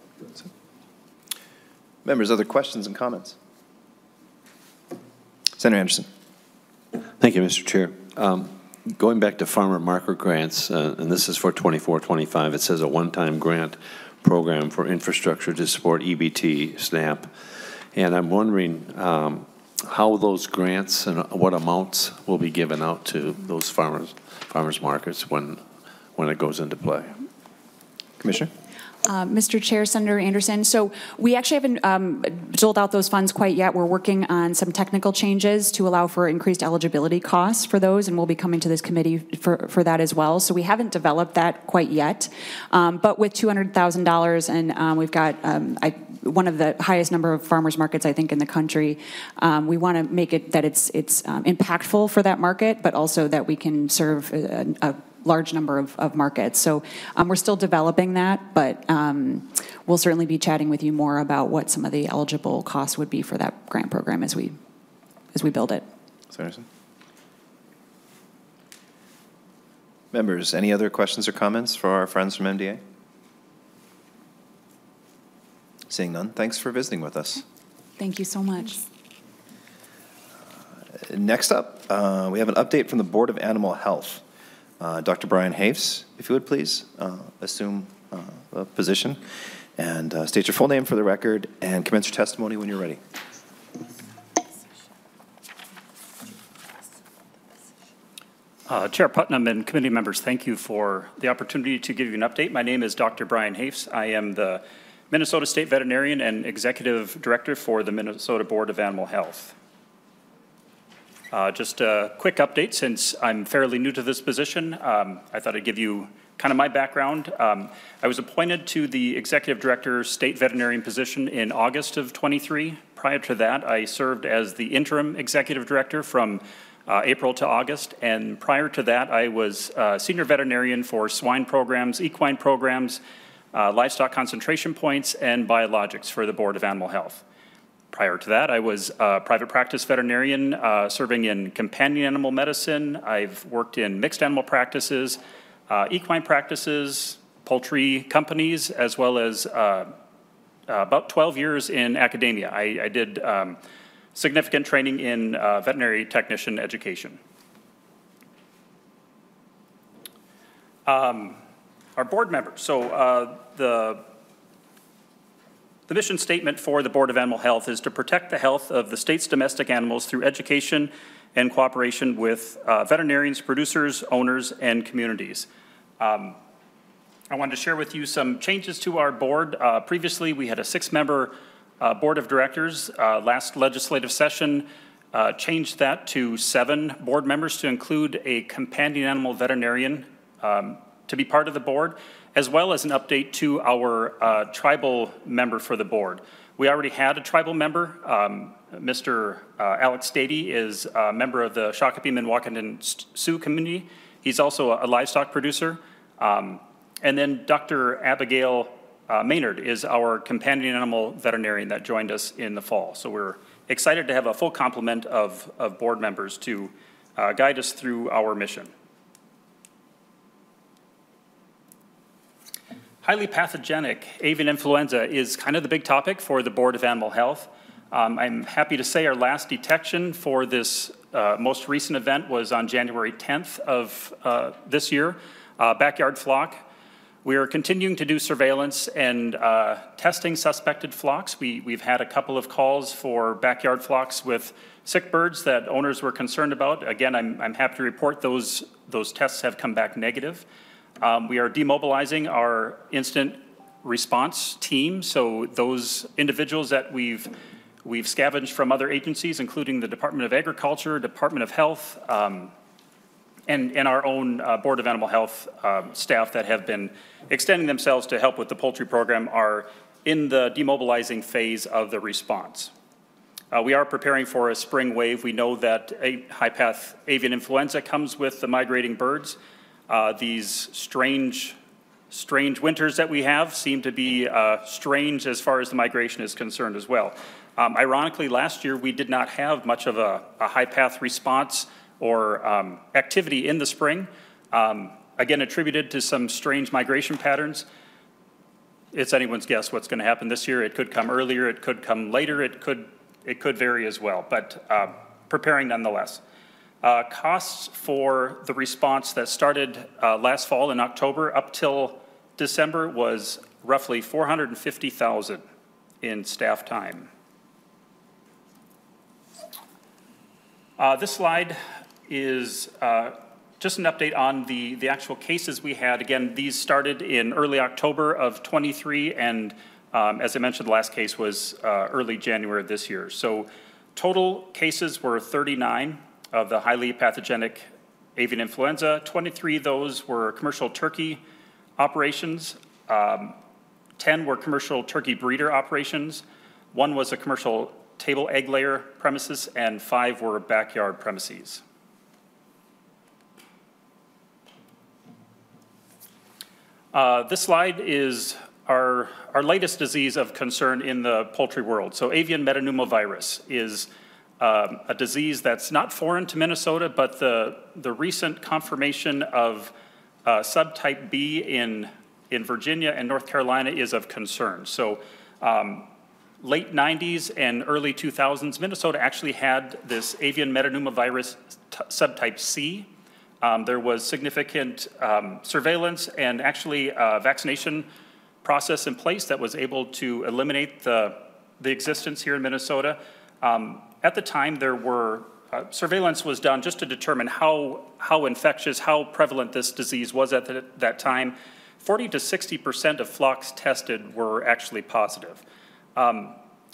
Members, other questions and comments? Senator Anderson. Thank you, Mister Chair. Um, going back to farmer market grants, uh, and this is for twenty-four twenty-five, it says a one-time grant program for infrastructure to support E B T, SNAP. And I'm wondering um, how those grants and what amounts will be given out to those farmers farmers markets when when it goes into play. Commissioner? Uh, Mister Chair, Senator Anderson, so we actually haven't um, doled out those funds quite yet. We're working on some technical changes to allow for increased eligibility costs for those, and we'll be coming to this committee for, for that as well. So we haven't developed that quite yet. Um, but with two hundred thousand dollars, and um, we've got um, I, one of the highest number of farmers markets, I think, in the country, um, we want to make it that it's, it's um, impactful for that market, but also that we can serve a, a large number of, of markets. So um, we're still developing that, but um, we'll certainly be chatting with you more about what some of the eligible costs would be for that grant program as we as we build it. Senator. Members, any other questions or comments for our friends from M D A? Seeing none, thanks for visiting with us. Thank you so much. Uh, next up, uh, we have an update from the Board of Animal Health. Uh, Doctor Brian Hafes, if you would please uh, assume uh, a position and uh, state your full name for the record and commence your testimony when you're ready. Uh, Chair Putnam and committee members, thank you for the opportunity to give you an update. My name is Doctor Brian Hafes. I am the Minnesota State Veterinarian and Executive Director for the Minnesota Board of Animal Health. Uh, just a quick update, since I'm fairly new to this position. Um, I thought I'd give you kind of my background. Um, I was appointed to the Executive Director State Veterinarian position in August of twenty-three. Prior to that, I served as the Interim Executive Director from uh, April to August, and prior to that, I was uh, Senior Veterinarian for swine programs, equine programs, uh, livestock concentration points, and biologics for the Board of Animal Health. Prior to that, I was a private practice veterinarian uh, serving in companion animal medicine. I've worked in mixed animal practices, uh, equine practices, poultry companies, as well as uh, uh, about twelve years in academia. I, I did um, significant training in uh, veterinary technician education. Um, our board members, so uh, the The mission statement for the Board of Animal Health is to protect the health of the state's domestic animals through education and cooperation with uh, veterinarians, producers, owners, and communities. Um, I wanted to share with you some changes to our board. Uh, previously, we had a six-member uh, board of directors. Uh, last legislative session uh, changed that to seven board members to include a companion animal veterinarian um, to be part of the board. as well as an update to our uh, tribal member for the board. We already had a tribal member. Um, Mister Uh, Alex Stady is a member of the Shakopee Minwakanton Sioux community. He's also a, a livestock producer. Um, and then Doctor Abigail uh, Maynard is our companion animal veterinarian that joined us in the fall. So we're excited to have a full complement of, of board members to uh, guide us through our mission. Highly pathogenic avian influenza is kind of the big topic for the Board of Animal Health. Um, I'm happy to say our last detection for this uh, most recent event was on January tenth of uh, this year, uh, backyard flock. We are continuing to do surveillance and uh, testing suspected flocks. We, we've had a couple of calls for backyard flocks with sick birds that owners were concerned about. Again, I'm, I'm happy to report those, those tests have come back negative. Um, we are demobilizing our instant response team, so those individuals that we've we've scavenged from other agencies, including the Department of Agriculture, Department of Health, um, and, and our own uh, Board of Animal Health uh, staff that have been extending themselves to help with the poultry program are in the demobilizing phase of the response. Uh, we are preparing for a spring wave. We know that a high-path avian influenza comes with the migrating birds. Uh, these strange, strange winters that we have seem to be uh, strange as far as the migration is concerned as well. Um, ironically, last year we did not have much of a, a high-path response or um, activity in the spring, um, again attributed to some strange migration patterns. It's anyone's guess what's going to happen this year. It could come earlier, it could come later, it could, it could vary as well, but uh, preparing nonetheless. Uh, costs for the response that started uh, last fall in October up till December was roughly four hundred fifty thousand dollars in staff time. Uh, this slide is uh, just an update on the, the actual cases we had. Again, these started in early October of twenty-three, and um, as I mentioned, the last case was uh, early January of this year. So total cases were thirty-nine of the highly pathogenic avian influenza. twenty-three of those were commercial turkey operations. Um, ten were commercial turkey breeder operations. One was a commercial table egg layer premises, and five were backyard premises. Uh, this slide is our, our latest disease of concern in the poultry world. So avian metapneumovirus is um, a disease that's not foreign to Minnesota, but the, the recent confirmation of uh, subtype B in, in Virginia and North Carolina is of concern. So um, late nineties and early two thousands, Minnesota actually had this avian metapneumovirus subtype C. Um, there was significant um, surveillance and actually a vaccination process in place that was able to eliminate the, the existence here in Minnesota. Um, at the time, there were, uh, surveillance was done just to determine how, how infectious, how prevalent this disease was at the, that time. forty to sixty percent of flocks tested were actually positive. Um,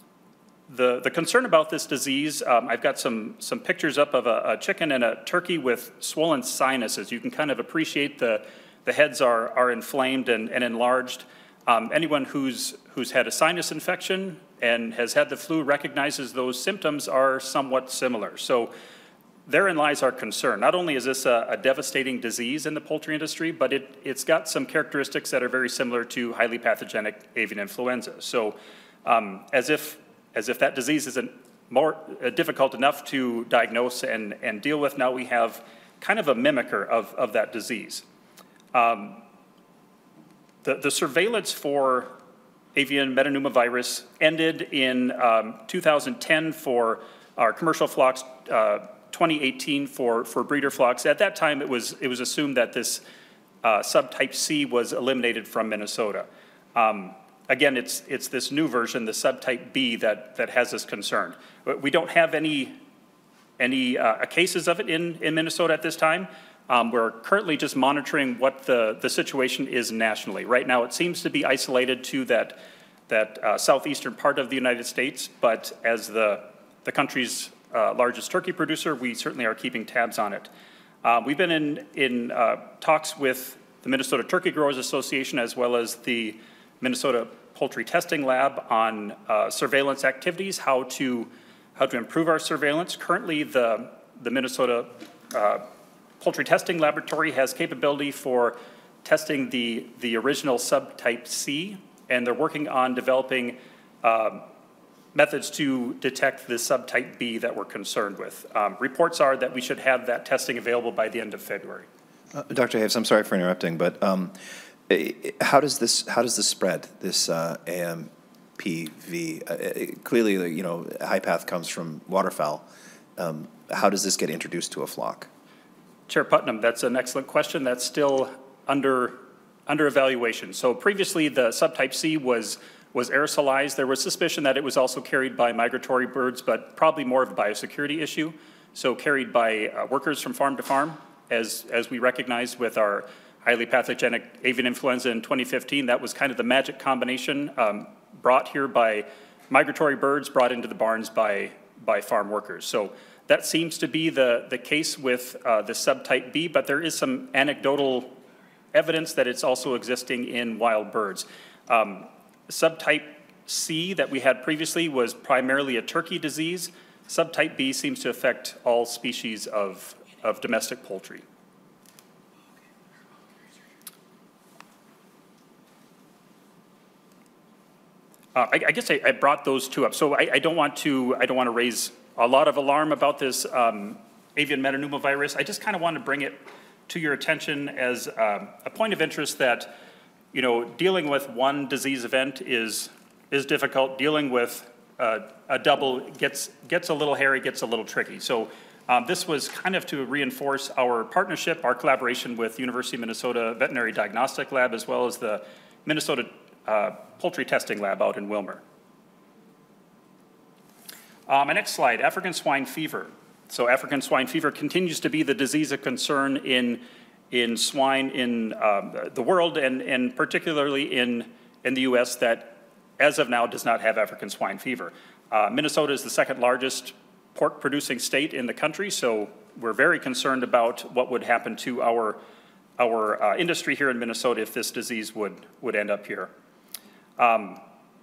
the, the concern about this disease, um, I've got some, some pictures up of a, a chicken and a turkey with swollen sinuses. You can kind of appreciate the, the heads are, are inflamed and, and enlarged. Um, anyone who's, who's had a sinus infection and has had the flu recognizes those symptoms are somewhat similar. So therein lies our concern. Not only is this a, a devastating disease in the poultry industry, but it, it's got some characteristics that are very similar to highly pathogenic avian influenza. So um, as if as if that disease isn't more uh, difficult enough to diagnose and, and deal with, now we have kind of a mimicker of, of that disease. Um, the, the surveillance for avian metapneumovirus ended in um, two thousand ten for our commercial flocks, uh, twenty eighteen for, for breeder flocks. At that time, it was, it was assumed that this uh, subtype C was eliminated from Minnesota. Um, Again, it's, it's this new version, the subtype B, that, that has us concerned. We don't have any, any uh, cases of it in, in Minnesota at this time. Um, we're currently just monitoring what the, the situation is nationally. Right now, it seems to be isolated to that, that uh, southeastern part of the United States, but as the, the country's uh, largest turkey producer, we certainly are keeping tabs on it. Uh, we've been in, in uh, talks with the Minnesota Turkey Growers Association as well as the Minnesota Poultry Testing Lab on uh, surveillance activities, how to how to improve our surveillance. Currently, the the Minnesota uh, Poultry Testing Laboratory has capability for testing the the original subtype C, and they're working on developing uh, methods to detect the subtype B that we're concerned with. Um, reports are that we should have that testing available by the end of February. Uh, Doctor Haves, I'm sorry for interrupting, but um, how does this how does this spread, this uh, A M P V? Uh, it, clearly, you know, high path comes from waterfowl. Um, how does this get introduced to a flock? Chair Putnam, that's an excellent question. That's still under under evaluation. So previously, the subtype C was was aerosolized. There was suspicion that it was also carried by migratory birds, but probably more of a biosecurity issue. So carried by uh, workers from farm to farm, as as we recognized with our highly pathogenic avian influenza in twenty fifteen. That was kind of the magic combination um, brought here by migratory birds, brought into the barns by, by farm workers. So that seems to be the, the case with uh, the subtype B, but there is some anecdotal evidence that it's also existing in wild birds. Um, subtype C that we had previously was primarily a turkey disease. Subtype B seems to affect all species of, of domestic poultry. Uh, I, I guess I, I brought those two up. So I, I don't want to. I don't want to raise a lot of alarm about this um, avian metapneumovirus. I just kind of want to bring it to your attention as um, a point of interest that, you know, dealing with one disease event is is difficult. Dealing with uh, a double gets gets a little hairy, gets a little tricky. So um, this was kind of to reinforce our partnership, our collaboration with University of Minnesota Veterinary Diagnostic Lab, as well as the Minnesota Uh, Poultry Testing Lab out in Wilmer. Uh, my next slide, African swine fever. So African swine fever continues to be the disease of concern in, in swine in um, the world, and, and particularly in, in the U S that, as of now, does not have African swine fever. Uh, Minnesota is the second largest pork producing state in the country, so we're very concerned about what would happen to our, our uh, industry here in Minnesota if this disease would, would end up here. Um,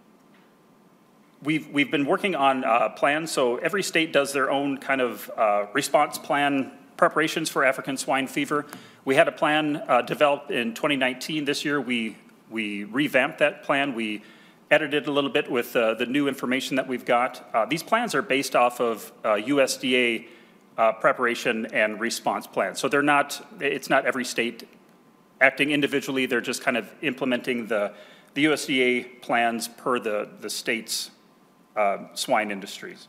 we've, we've been working on uh, plans, so every state does their own kind of uh, response plan preparations for African swine fever. We had a plan uh, developed in twenty nineteen. This year we, we revamped that plan. We edited a little bit with uh, the new information that we've got. Uh, these plans are based off of uh, U S D A uh, preparation and response plans. So they're not, it's not every state acting individually, they're just kind of implementing the the U S D A plans per the, the state's uh, swine industries.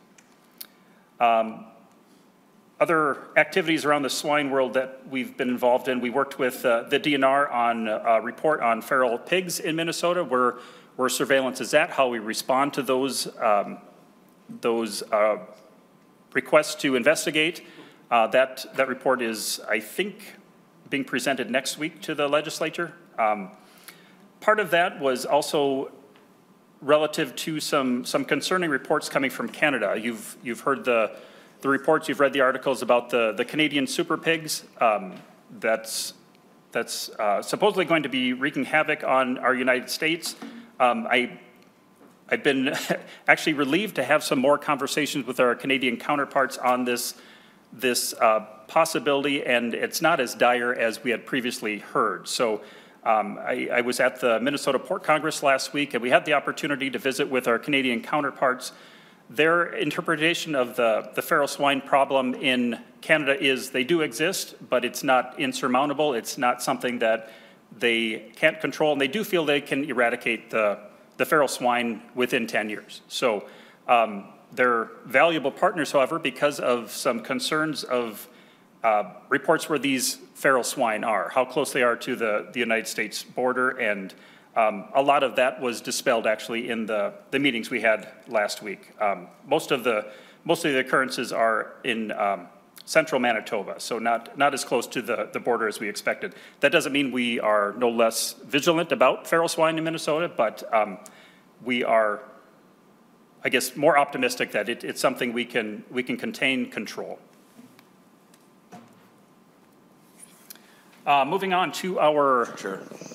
Um, other activities around the swine world that we've been involved in, we worked with uh, the D N R on a report on feral pigs in Minnesota, where, where surveillance is at, how we respond to those, um, those uh, requests to investigate. Uh, that, that report is, I think, being presented next week to the legislature. Um, Part of that was also relative to some, some concerning reports coming from Canada. You've, you've heard the, the reports, you've read the articles about the, the Canadian super pigs. Um, that's that's uh, supposedly going to be wreaking havoc on our United States. Um, I, I've been actually relieved to have some more conversations with our Canadian counterparts on this, this uh, possibility, and it's not as dire as we had previously heard. So. Um, I, I was at the Minnesota Pork Congress last week, and we had the opportunity to visit with our Canadian counterparts. Their interpretation of the, the feral swine problem in Canada is they do exist, but it's not insurmountable. It's not something that they can't control, and they do feel they can eradicate the, the feral swine within ten years. So um, they're valuable partners, however, because of some concerns of Uh, reports where these feral swine are, how close they are to the, the United States border, and um, a lot of that was dispelled actually in the, the meetings we had last week. Um, most of the most of the occurrences are in um, central Manitoba, so not, not as close to the, the border as we expected. That doesn't mean we are no less vigilant about feral swine in Minnesota, but um, we are, I guess, more optimistic that it, it's something we can, we can contain, control. Uh, moving on to our. Chair.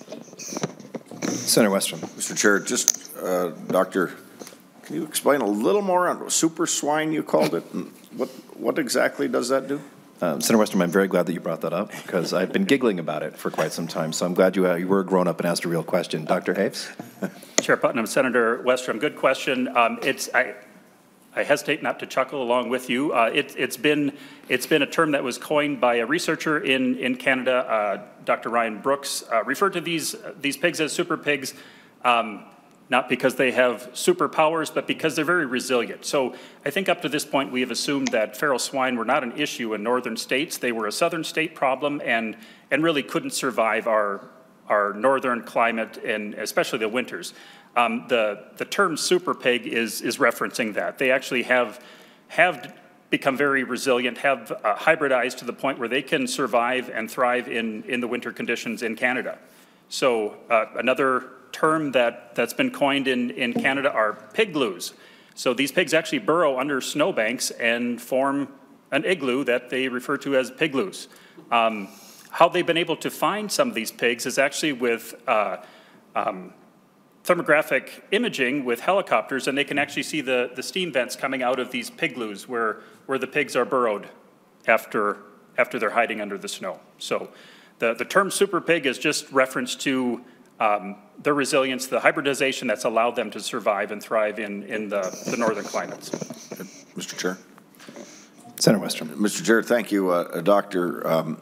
Senator Westrom. Mister Chair, just, uh, Doctor, can you explain a little more on super swine you called it? And what, what exactly does that do? Um, Senator Westrom, I'm very glad that you brought that up because I've been giggling about it for quite some time. So I'm glad you, uh, you were grown up and asked a real question. Doctor Haves? Chair Putnam, Senator Westrom, good question. Um, it's, I, I hesitate not to chuckle along with you. Uh, it, it's been it's been a term that was coined by a researcher in in Canada, uh, Doctor Ryan Brooks, uh, referred to these these pigs as super pigs, um, not because they have superpowers, but because they're very resilient. So I think up to this point we have assumed that feral swine were not an issue in northern states. They were a southern state problem, and and really couldn't survive our our northern climate and especially the winters. Um, the, the term super pig is, is referencing that. They actually have, have become very resilient, have uh, hybridized to the point where they can survive and thrive in, in the winter conditions in Canada. So uh, another term that, that's been coined in, in Canada are pigloos. So these pigs actually burrow under snowbanks and form an igloo that they refer to as pigloos. Um, how they've been able to find some of these pigs is actually with uh, um, thermographic imaging with helicopters, and they can actually see the, the steam vents coming out of these pigloos where, where the pigs are burrowed after, after they're hiding under the snow. So the, the term super pig is just reference to um, their resilience, the hybridization that's allowed them to survive and thrive in, in the, the northern climates. Mister Chair. Senator Westrom. Mister Chair, thank you, uh, Doctor. Um,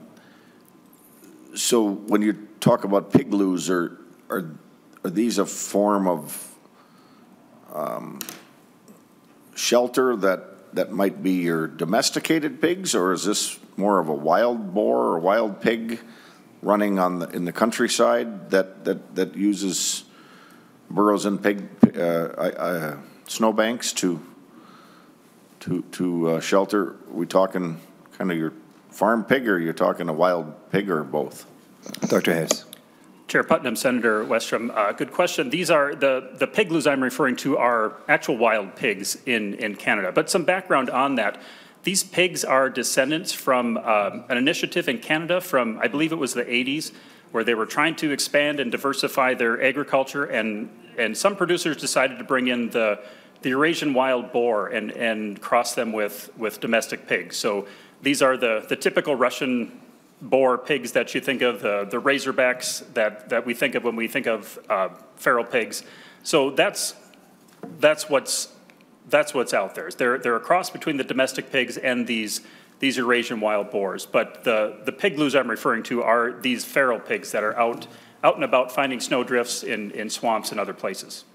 so when you talk about pigloos, are, are Are these a form of um, shelter that, that might be your domesticated pigs, or is this more of a wild boar or wild pig running on the, in the countryside that, that, that uses burrows in pig uh, uh, snowbanks to to to uh, shelter? Are we talking kind of your farm pig, or you're talking a wild pig, or both? Doctor Hayes. Chair Putnam, Senator Westrom, uh, good question. These are, the, the pigloos I'm referring to are actual wild pigs in, in Canada. But some background on that. These pigs are descendants from um, an initiative in Canada from, I believe it was the eighties, where they were trying to expand and diversify their agriculture, and, and some producers decided to bring in the, the Eurasian wild boar and, and cross them with, with domestic pigs. So these are the, the typical Russian boar pigs that you think of, the, the razorbacks that, that we think of when we think of uh, feral pigs. So that's, that's, what's, that's what's out there. They're, they're a cross between the domestic pigs and these, these Eurasian wild boars. But the, the pigloos I'm referring to are these feral pigs that are out, out and about finding snowdrifts in, in swamps and other places.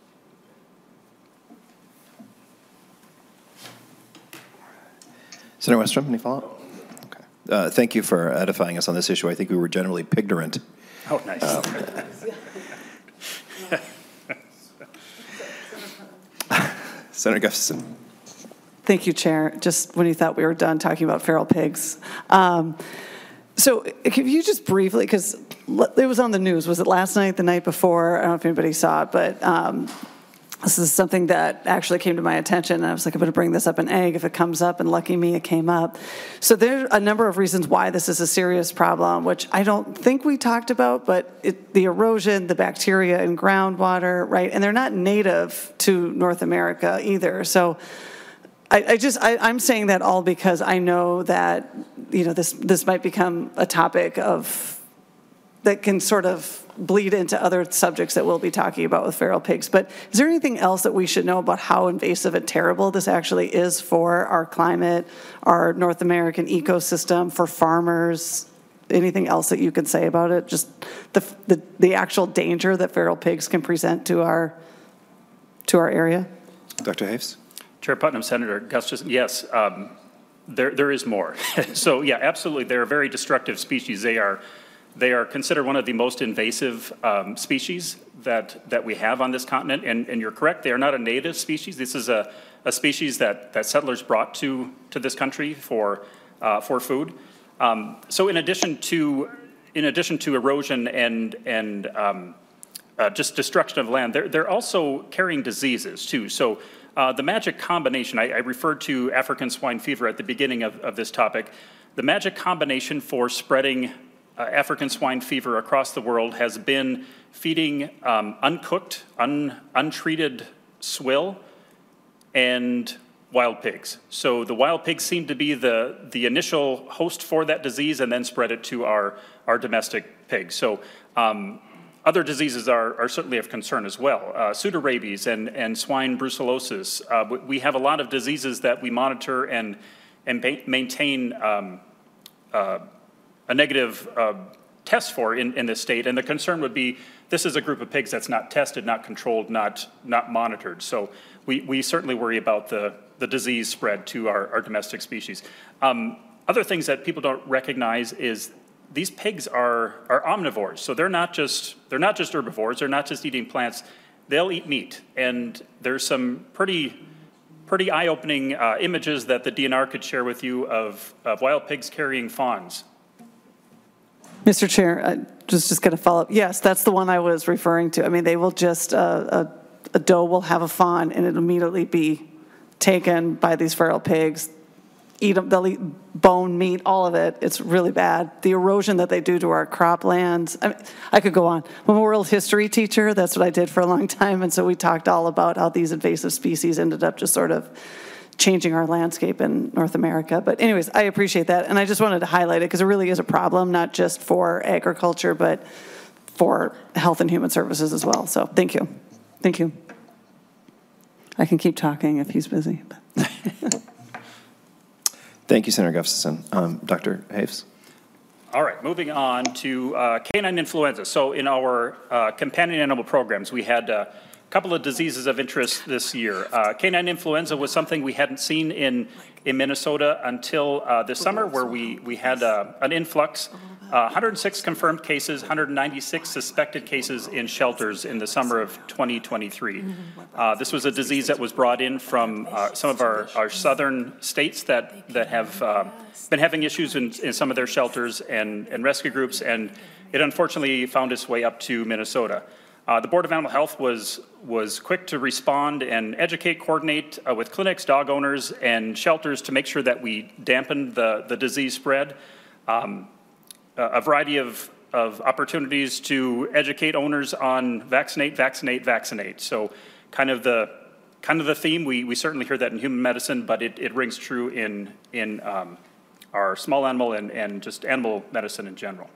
Senator Westrom, any follow-up? Uh, thank you for edifying us on this issue. I think we were generally pignorant. Oh, nice. Um, Senator Gustafson. Thank you, Chair. Just when you thought we were done talking about feral pigs. Um, so if you just briefly, because it was on the news, was it last night, the night before? I don't know if anybody saw it, but um, this is something that actually came to my attention, and I was like, I'm going to bring this up in egg if it comes up, and lucky me, it came up. So there are a number of reasons why this is a serious problem, which I don't think we talked about, but it, the erosion, the bacteria in groundwater, right? And they're not native to North America either. So I, I just, I, I'm saying that all because I know that, you know, this, this might become a topic of, that can sort of bleed into other subjects that we'll be talking about with feral pigs. But is there anything else that we should know about how invasive and terrible this actually is for our climate, our North American ecosystem, for farmers? Anything else that you can say about it? Just the the, the actual danger that feral pigs can present to our to our area? Doctor Haves? Chair Putnam, Senator Gustafson, yes, um, there there is more. So yeah, absolutely, they're a very destructive species. They are They are considered one of the most invasive um, species that, that we have on this continent, and, and you're correct, they are not a native species. This is a, a species that, that settlers brought to, to this country for, uh, for food. Um, so in addition to, in addition to erosion and, and um, uh, just destruction of land, they're, they're also carrying diseases too. So uh, the magic combination, I, I referred to African swine fever at the beginning of, of this topic, the magic combination for spreading uh, African swine fever across the world has been feeding um, uncooked, un, untreated swill and wild pigs. So the wild pigs seem to be the, the initial host for that disease and then spread it to our, our domestic pigs. So um, other diseases are, are certainly of concern as well. Uh, pseudorabies and, and swine brucellosis. Uh, we have a lot of diseases that we monitor and, and maintain um, uh, a negative uh, test for in, in this state. And the concern would be, this is a group of pigs that's not tested, not controlled, not, not monitored. So we, we certainly worry about the, the disease spread to our, our domestic species. Um, other things that people don't recognize is these pigs are, are omnivores. So they're not just, they're not just herbivores, they're not just eating plants, they'll eat meat. And there's some pretty, pretty eye-opening uh, images that the D N R could share with you of, of wild pigs carrying fawns. Mister Chair, I just, just going to follow up. Yes, that's the one I was referring to. I mean, they will just, uh, a, a doe will have a fawn and it'll immediately be taken by these feral pigs, eat them, they'll eat bone, meat, all of it. It's really bad. The erosion that they do to our croplands. I mean, I could go on. I'm a world history teacher. That's what I did for a long time. And so we talked all about how these invasive species ended up just sort of changing our landscape in North America. But anyways, I appreciate that. And I just wanted to highlight it because it really is a problem, not just for agriculture, but for health and human services as well. So thank you. Thank you. I can keep talking if he's busy. Thank you, Senator Gustafson. Um, Doctor Haves? All right, moving on to uh, canine influenza. So in our uh, companion animal programs, we had a couple of diseases of interest this year. Uh, canine influenza was something we hadn't seen in, in Minnesota until uh, this summer, where we, we had uh, an influx. Uh, one hundred six confirmed cases, one hundred ninety-six suspected cases in shelters in the summer of twenty twenty-three. Uh, this was a disease that was brought in from uh, some of our, our southern states that, that have uh, been having issues in, in some of their shelters and, and rescue groups, and it unfortunately found its way up to Minnesota. Uh, the Board of Animal Health was, was quick to respond and educate, coordinate uh, with clinics, dog owners, and shelters to make sure that we dampened the, the disease spread. Um, a variety of, of opportunities to educate owners on vaccinate, vaccinate, vaccinate. So kind of the, kind of the theme, we, we certainly hear that in human medicine, but it, it rings true in, in um, our small animal and, and just animal medicine in general.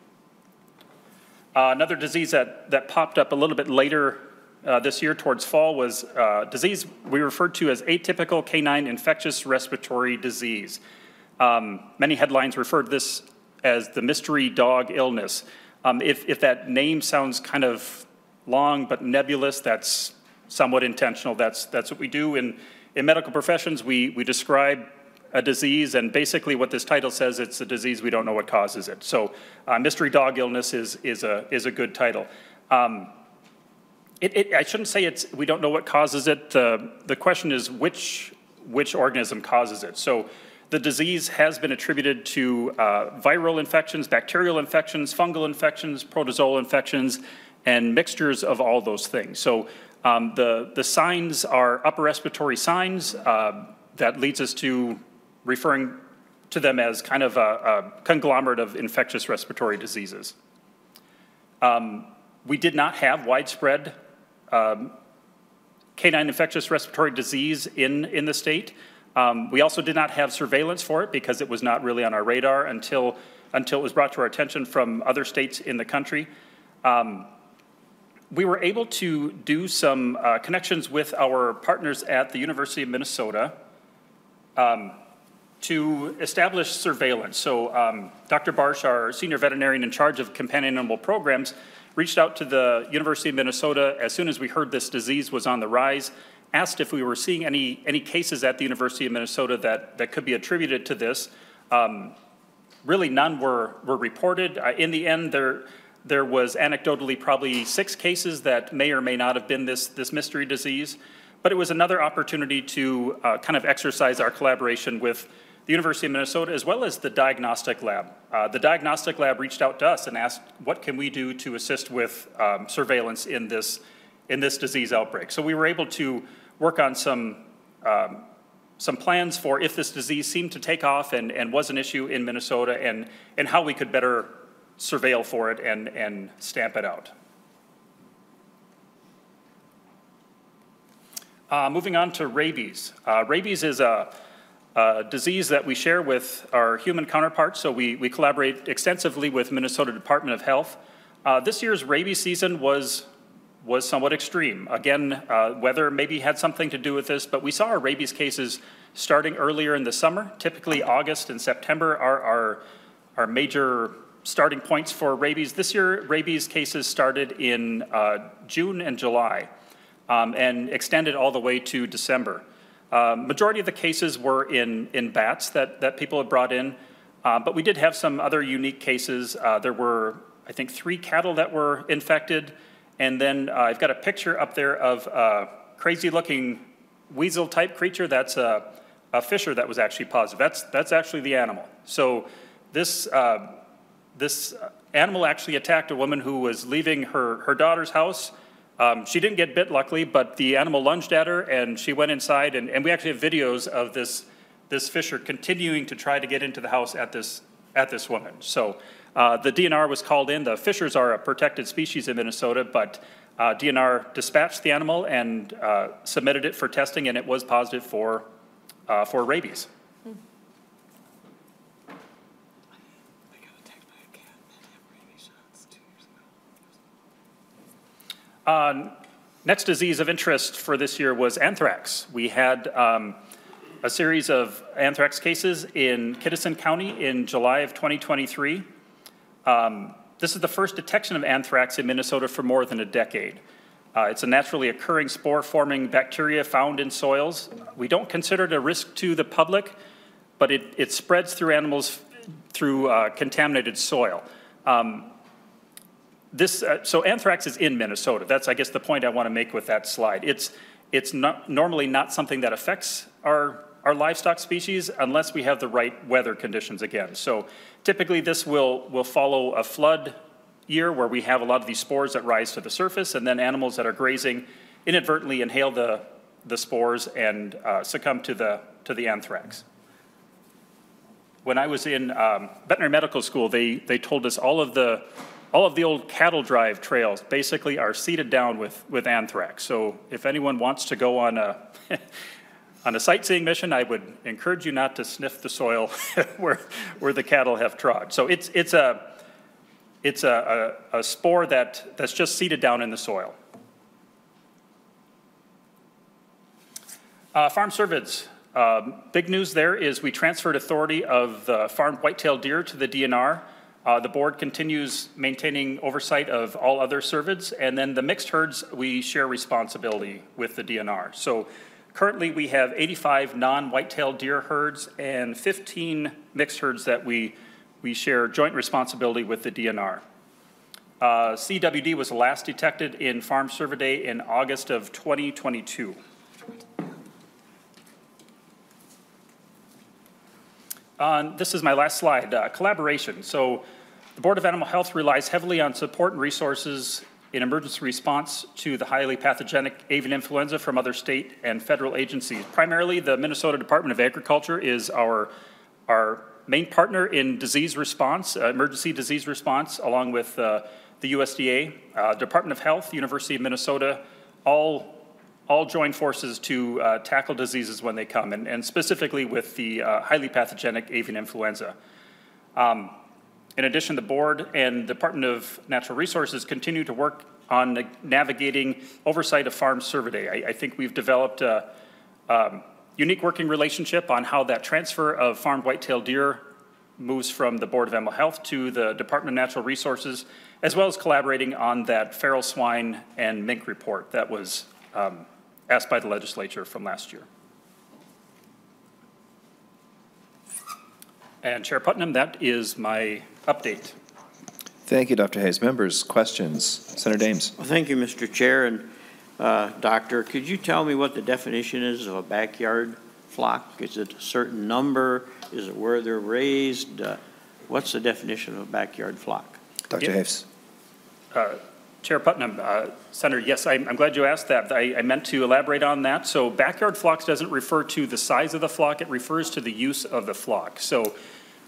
Uh, another disease that, that popped up a little bit later uh, this year towards fall was uh, disease we referred to as atypical canine infectious respiratory disease. Um, many headlines referred to this as the mystery dog illness. Um, if, if that name sounds kind of long but nebulous, that's somewhat intentional. That's, that's what we do in, in medical professions. We, we describe a disease, and basically what this title says, it's a disease we don't know what causes it. So uh, mystery dog illness is, is, a, is a good title. Um, it, it, I shouldn't say it's, we don't know what causes it. The, the question is which, which organism causes it. So the disease has been attributed to uh, viral infections, bacterial infections, fungal infections, protozoal infections, and mixtures of all those things. So um, the, the signs are upper respiratory signs. Uh, that leads us to referring to them as kind of a, a conglomerate of infectious respiratory diseases. Um, we did not have widespread um, canine infectious respiratory disease in, in the state. Um, we also did not have surveillance for it because it was not really on our radar until, until it was brought to our attention from other states in the country. Um, we were able to do some uh, connections with our partners at the University of Minnesota um, to establish surveillance. So um, Doctor Barsh, our senior veterinarian in charge of companion animal programs, reached out to the University of Minnesota as soon as we heard this disease was on the rise, asked if we were seeing any, any cases at the University of Minnesota that, that could be attributed to this. Um, really none were, were reported. Uh, in the end, there, there was anecdotally probably six cases that may or may not have been this, this mystery disease, but it was another opportunity to uh, kind of exercise our collaboration with the University of Minnesota as well as the diagnostic lab. Uh, the diagnostic lab reached out to us and asked, what can we do to assist with um, surveillance in this in this disease outbreak. So we were able to work on some, um, some plans for if this disease seemed to take off and, and was an issue in Minnesota, and, and how we could better surveil for it and, and stamp it out. Uh, moving on to rabies. Uh, rabies is a, a disease that we share with our human counterparts, so we, we collaborate extensively with Minnesota Department of Health. Uh, this year's rabies season was, was somewhat extreme. Again, uh, weather maybe had something to do with this, but we saw our rabies cases starting earlier in the summer. Typically August and September are our, our major starting points for rabies. This year, rabies cases started in uh, June and July. Um, and extended all the way to December. Uh, majority of the cases were in, in bats that, that people had brought in, uh, but we did have some other unique cases. Uh, there were, I think, three cattle that were infected, and then uh, I've got a picture up there of a crazy-looking weasel-type creature. That's a, a fisher that was actually positive. That's, that's actually the animal. So this, uh, this animal actually attacked a woman who was leaving her, her daughter's house. Um, she didn't get bit, luckily, but the animal lunged at her, and she went inside, and, and we actually have videos of this, this fisher continuing to try to get into the house at this, at this woman. So uh, the D N R was called in. The fishers are a protected species in Minnesota, but uh, D N R dispatched the animal and uh, submitted it for testing, and it was positive for, uh, for rabies. Uh, next disease of interest for this year was anthrax. We had um, a series of anthrax cases in Kittison County in July of twenty twenty-three. Um, this is the first detection of anthrax in Minnesota for more than a decade. Uh, it's a naturally occurring spore-forming bacteria found in soils. We don't consider it a risk to the public, but it, it spreads through animals through uh, contaminated soil. Um, This, uh, so anthrax is in Minnesota. That's, I guess, the point I want to make with that slide. It's, it's not, normally not something that affects our, our livestock species unless we have the right weather conditions again. So typically this will, will follow a flood year where we have a lot of these spores that rise to the surface, and then animals that are grazing inadvertently inhale the, the spores and uh, succumb to the, to the anthrax. When I was in um, veterinary medical school, they, they told us all of the All of the old cattle drive trails basically are seeded down with, with anthrax. So if anyone wants to go on a, on a sightseeing mission, I would encourage you not to sniff the soil where, where the cattle have trod. So it's, it's, a, it's a, a, a spore that, that's just seeded down in the soil. Uh, farm cervids. Um, big news there is we transferred authority of the farmed white-tailed deer to the D N R. Uh, the board continues maintaining oversight of all other cervids, and then the mixed herds, we share responsibility with the D N R. So currently we have eighty-five non-white-tailed deer herds and fifteen mixed herds that we, we share joint responsibility with the D N R. Uh, C W D was last detected in Farm Cervidae in August of twenty twenty-two. Uh, this is my last slide, uh, collaboration. So the Board of Animal Health relies heavily on support and resources in emergency response to the highly pathogenic avian influenza from other state and federal agencies. Primarily, the Minnesota Department of Agriculture is our, our main partner in disease response, uh, emergency disease response, along with uh, the U S D A, uh, Department of Health, University of Minnesota, all all join forces to uh, tackle diseases when they come, and, and specifically with the uh, highly pathogenic avian influenza. Um, in addition, the board and Department of Natural Resources continue to work on navigating oversight of farm cervidae. I, I think we've developed a um, unique working relationship on how that transfer of farmed white-tailed deer moves from the Board of Animal Health to the Department of Natural Resources, as well as collaborating on that feral swine and mink report that was um, asked by the legislature from last year. And Chair Putnam, that is my update. Thank you, Doctor Hayes. Members, questions? Senator Dames. Well, thank you, Mister Chair. And uh, Doctor, could you tell me what the definition is of a backyard flock? Is it a certain number? Is it where they're raised? Uh, what's the definition of a backyard flock? Doctor Yeah. Hayes. Uh, Chair Putnam, uh, Senator, yes, I, I'm glad you asked that. I, I meant to elaborate on that. So backyard flocks doesn't refer to the size of the flock, it refers to the use of the flock. So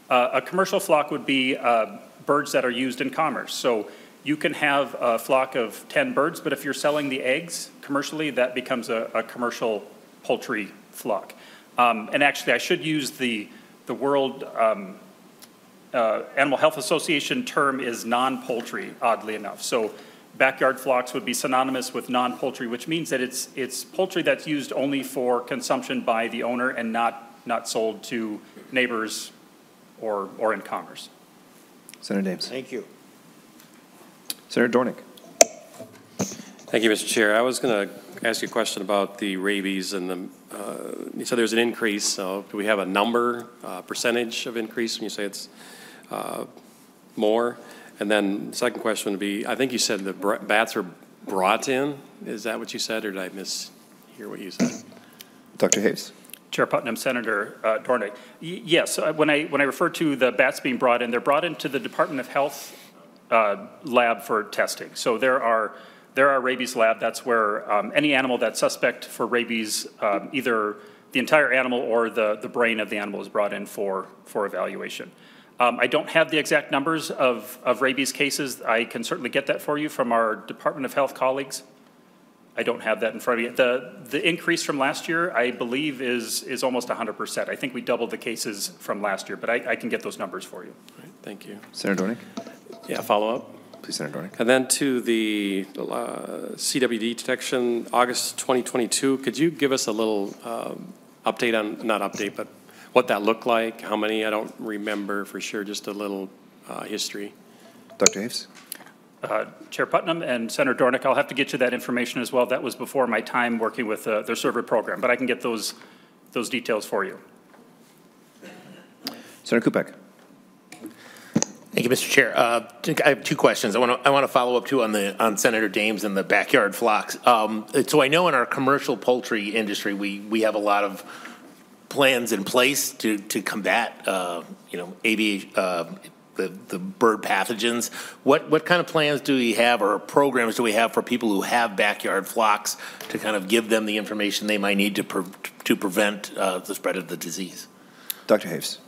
Uh, a commercial flock would be uh, birds that are used in commerce. So you can have a flock of ten birds, but if you're selling the eggs commercially, that becomes a, a commercial poultry flock. Um, and actually, I should use the, the World um, uh, Animal Health Association term is non-poultry, oddly enough. So backyard flocks would be synonymous with non-poultry, which means that it's, it's poultry that's used only for consumption by the owner and not, not sold to neighbors or, or in commerce. Senator Dames. Thank you. Senator Dornick. Thank you, Mister Chair. I was going to ask you a question about the rabies and the, uh, you said there's an increase. So do we have a number, uh, percentage of increase when you say it's uh, more? And then the second question would be, I think you said the bats are brought in. Is that what you said, or did I mishear what you said? Doctor Hayes. Chair Putnam, Senator uh, Dornick. Y yes, uh, when I when I refer to the bats being brought in, they're brought into the Department of Health uh, lab for testing. So there are there are rabies lab. That's where um, any animal that's suspect for rabies, um, either the entire animal or the the brain of the animal is brought in for for evaluation. Um, I don't have the exact numbers of of rabies cases. I can certainly get that for you from our Department of Health colleagues. I don't have that in front of me. The, the increase from last year, I believe, is, is almost one hundred percent. I think we doubled the cases from last year, but I, I can get those numbers for you. All right, thank you. Senator Dornick. Yeah, follow up. Please, Senator Dornick. And then to the uh, C W D detection, August twenty twenty-two, could you give us a little um, update on, not update, but what that looked like? How many? I don't remember for sure, just a little uh, history. Doctor Hayes. Uh, Chair Putnam and Senator Dornick, I'll have to get you that information as well. That was before my time working with uh, their server program, but I can get those those details for you. Senator Kupek. Thank you, Mister Chair. Uh, I have two questions. I want to I want to follow up too on the on Senator Dames and the backyard flocks. Um, so I know in our commercial poultry industry we we have a lot of plans in place to to combat uh, you know aviation. Uh, The, the bird pathogens. What what kind of plans do we have or programs do we have for people who have backyard flocks to kind of give them the information they might need to pre to prevent uh, the spread of the disease? Doctor Hayes.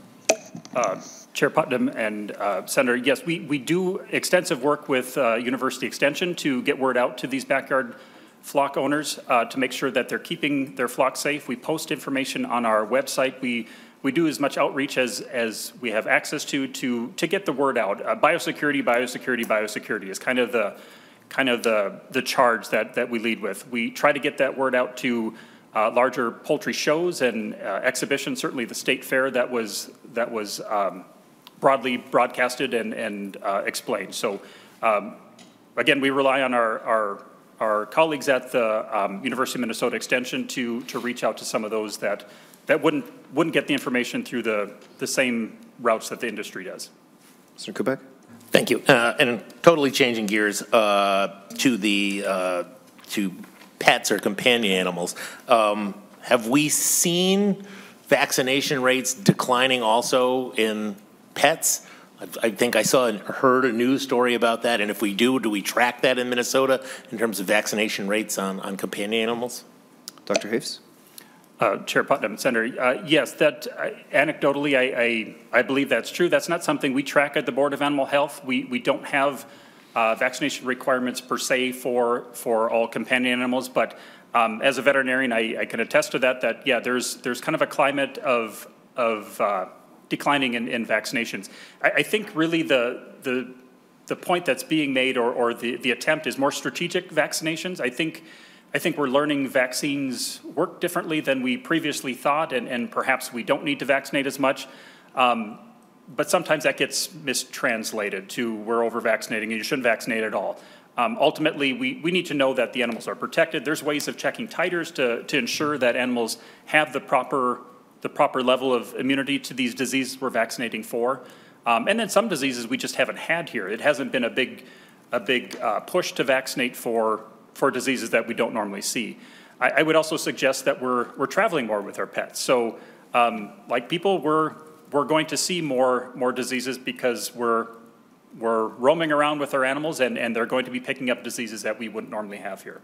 Uh, Chair Putnam and uh, Senator, yes, we, we do extensive work with uh, University Extension to get word out to these backyard flock owners uh, to make sure that they're keeping their flock safe. We post information on our website. We We do as much outreach as, as we have access to to, to get the word out. Uh, biosecurity, biosecurity, biosecurity is kind of the kind of the, the charge that, that we lead with. We try to get that word out to uh, larger poultry shows and uh, exhibitions, certainly the state fair that was, that was um, broadly broadcasted and, and uh, explained. So um, again, we rely on our, our, our colleagues at the um, University of Minnesota Extension to, to reach out to some of those that that wouldn't wouldn't get the information through the the same routes that the industry does. Mister Kubek. Thank you. Uh, and totally changing gears uh, to the uh, to pets or companion animals. Um, have we seen vaccination rates declining also in pets? I, I think I saw and heard a news story about that. And if we do, do we track that in Minnesota in terms of vaccination rates on on companion animals? Doctor Hayes. Uh, Chair Putnam, Senator, uh, yes, that uh, anecdotally, I, I, I believe that's true. That's not something we track at the Board of Animal Health. We, we don't have uh, vaccination requirements per se for, for all companion animals, but um, as a veterinarian, I, I can attest to that, that, yeah, there's, there's kind of a climate of, of uh, declining in, in vaccinations. I, I think really the, the, the point that's being made or, or the, the attempt is more strategic vaccinations. I think I think we're learning vaccines work differently than we previously thought, and, and perhaps we don't need to vaccinate as much. Um, but sometimes that gets mistranslated to we're over-vaccinating and you shouldn't vaccinate at all. Um, ultimately, we, we need to know that the animals are protected. There's ways of checking titers to, to ensure that animals have the proper, the proper level of immunity to these diseases we're vaccinating for. Um, and then some diseases we just haven't had here. It hasn't been a big, a big uh, push to vaccinate for for diseases that we don't normally see. I, I would also suggest that we're, we're traveling more with our pets. So um, like people, we're, we're going to see more, more diseases because we're, we're roaming around with our animals and, and they're going to be picking up diseases that we wouldn't normally have here.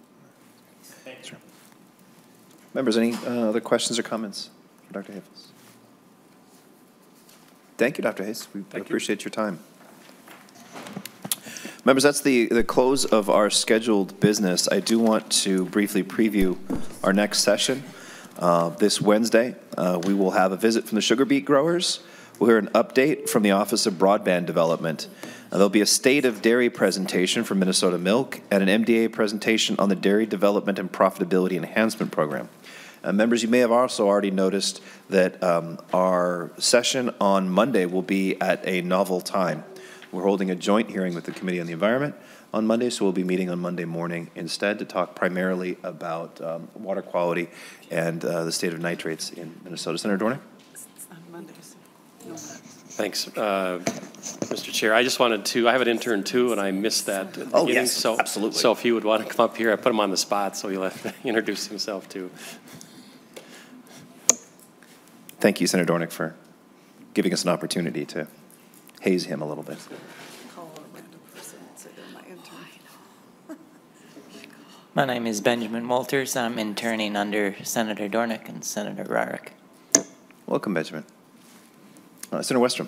Thanks. Members, any uh, other questions or comments for Doctor Hayes? Thank you, Doctor Hayes. We appreciate your time. Members, that's the, the close of our scheduled business. I do want to briefly preview our next session. Uh, this Wednesday, uh, we will have a visit from the sugar beet growers. We'll hear an update from the Office of Broadband Development. Uh, there'll be a State of Dairy presentation from Minnesota Milk and an M D A presentation on the Dairy Development and Profitability Enhancement Program. Uh, members, you may have also already noticed that um, our session on Monday will be at a novel time. We're holding a joint hearing with the Committee on the Environment on Monday, so we'll be meeting on Monday morning instead to talk primarily about um, water quality and uh, the state of nitrates in Minnesota. Senator Dornick? It's on Mondays. No. Thanks, uh, Mister Chair. I just wanted to, I have an intern too, and I missed that at the Oh, beginning. yes, so, absolutely. So if he would want to come up here, I put him on the spot, so he'll have to introduce himself too. Thank you, Senator Dornick, for giving us an opportunity to haze him a little bit. My name is Benjamin Walters. I'm interning under Senator Dornick and Senator Rarick. Welcome, Benjamin. Uh, Senator Westrom.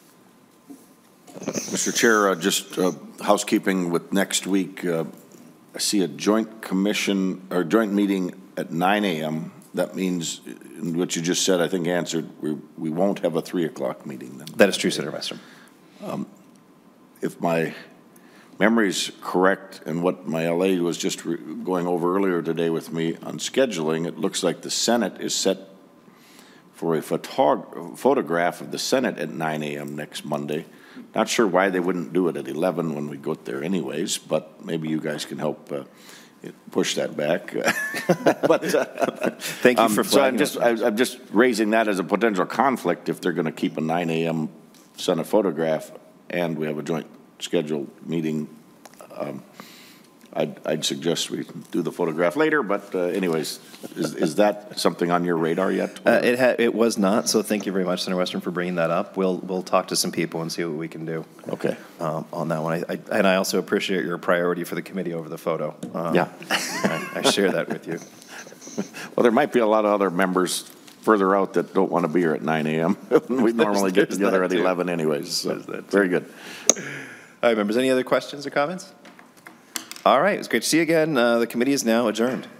Mister Chair, uh, just uh, housekeeping with next week. Uh, I see a joint commission or joint meeting at nine A M That means, in what you just said, I think answered, we, we won't have a three o'clock meeting then. That is true, Senator Westrom. Um, if my memory is correct and what my L A was just re going over earlier today with me on scheduling, it looks like the Senate is set for a photog photograph of the Senate at nine A M next Monday. Not sure why they wouldn't do it at eleven when we go there anyways, but maybe you guys can help uh, push that back. But uh, thank you um, for so I'm flagging just us. I, I'm just raising that as a potential conflict if they're going to keep a nine A M Senate photograph and we have a joint scheduled meeting. Um, I'd, I'd suggest we do the photograph later, but uh, anyways, is, is that something on your radar yet? Uh, it, ha it was not, so thank you very much, Senator Westrom, for bringing that up. We'll, we'll talk to some people and see what we can do. Okay. Um, on that one. I, I, and I also appreciate your priority for the committee over the photo. Um, Yeah. I, I share that with you. Well, there might be a lot of other members further out that don't want to be here at nine A M We normally get There's together that at too. eleven anyways, so very good. All right, members, any other questions or comments? All right, it's great to see you again. Uh, the committee is now adjourned.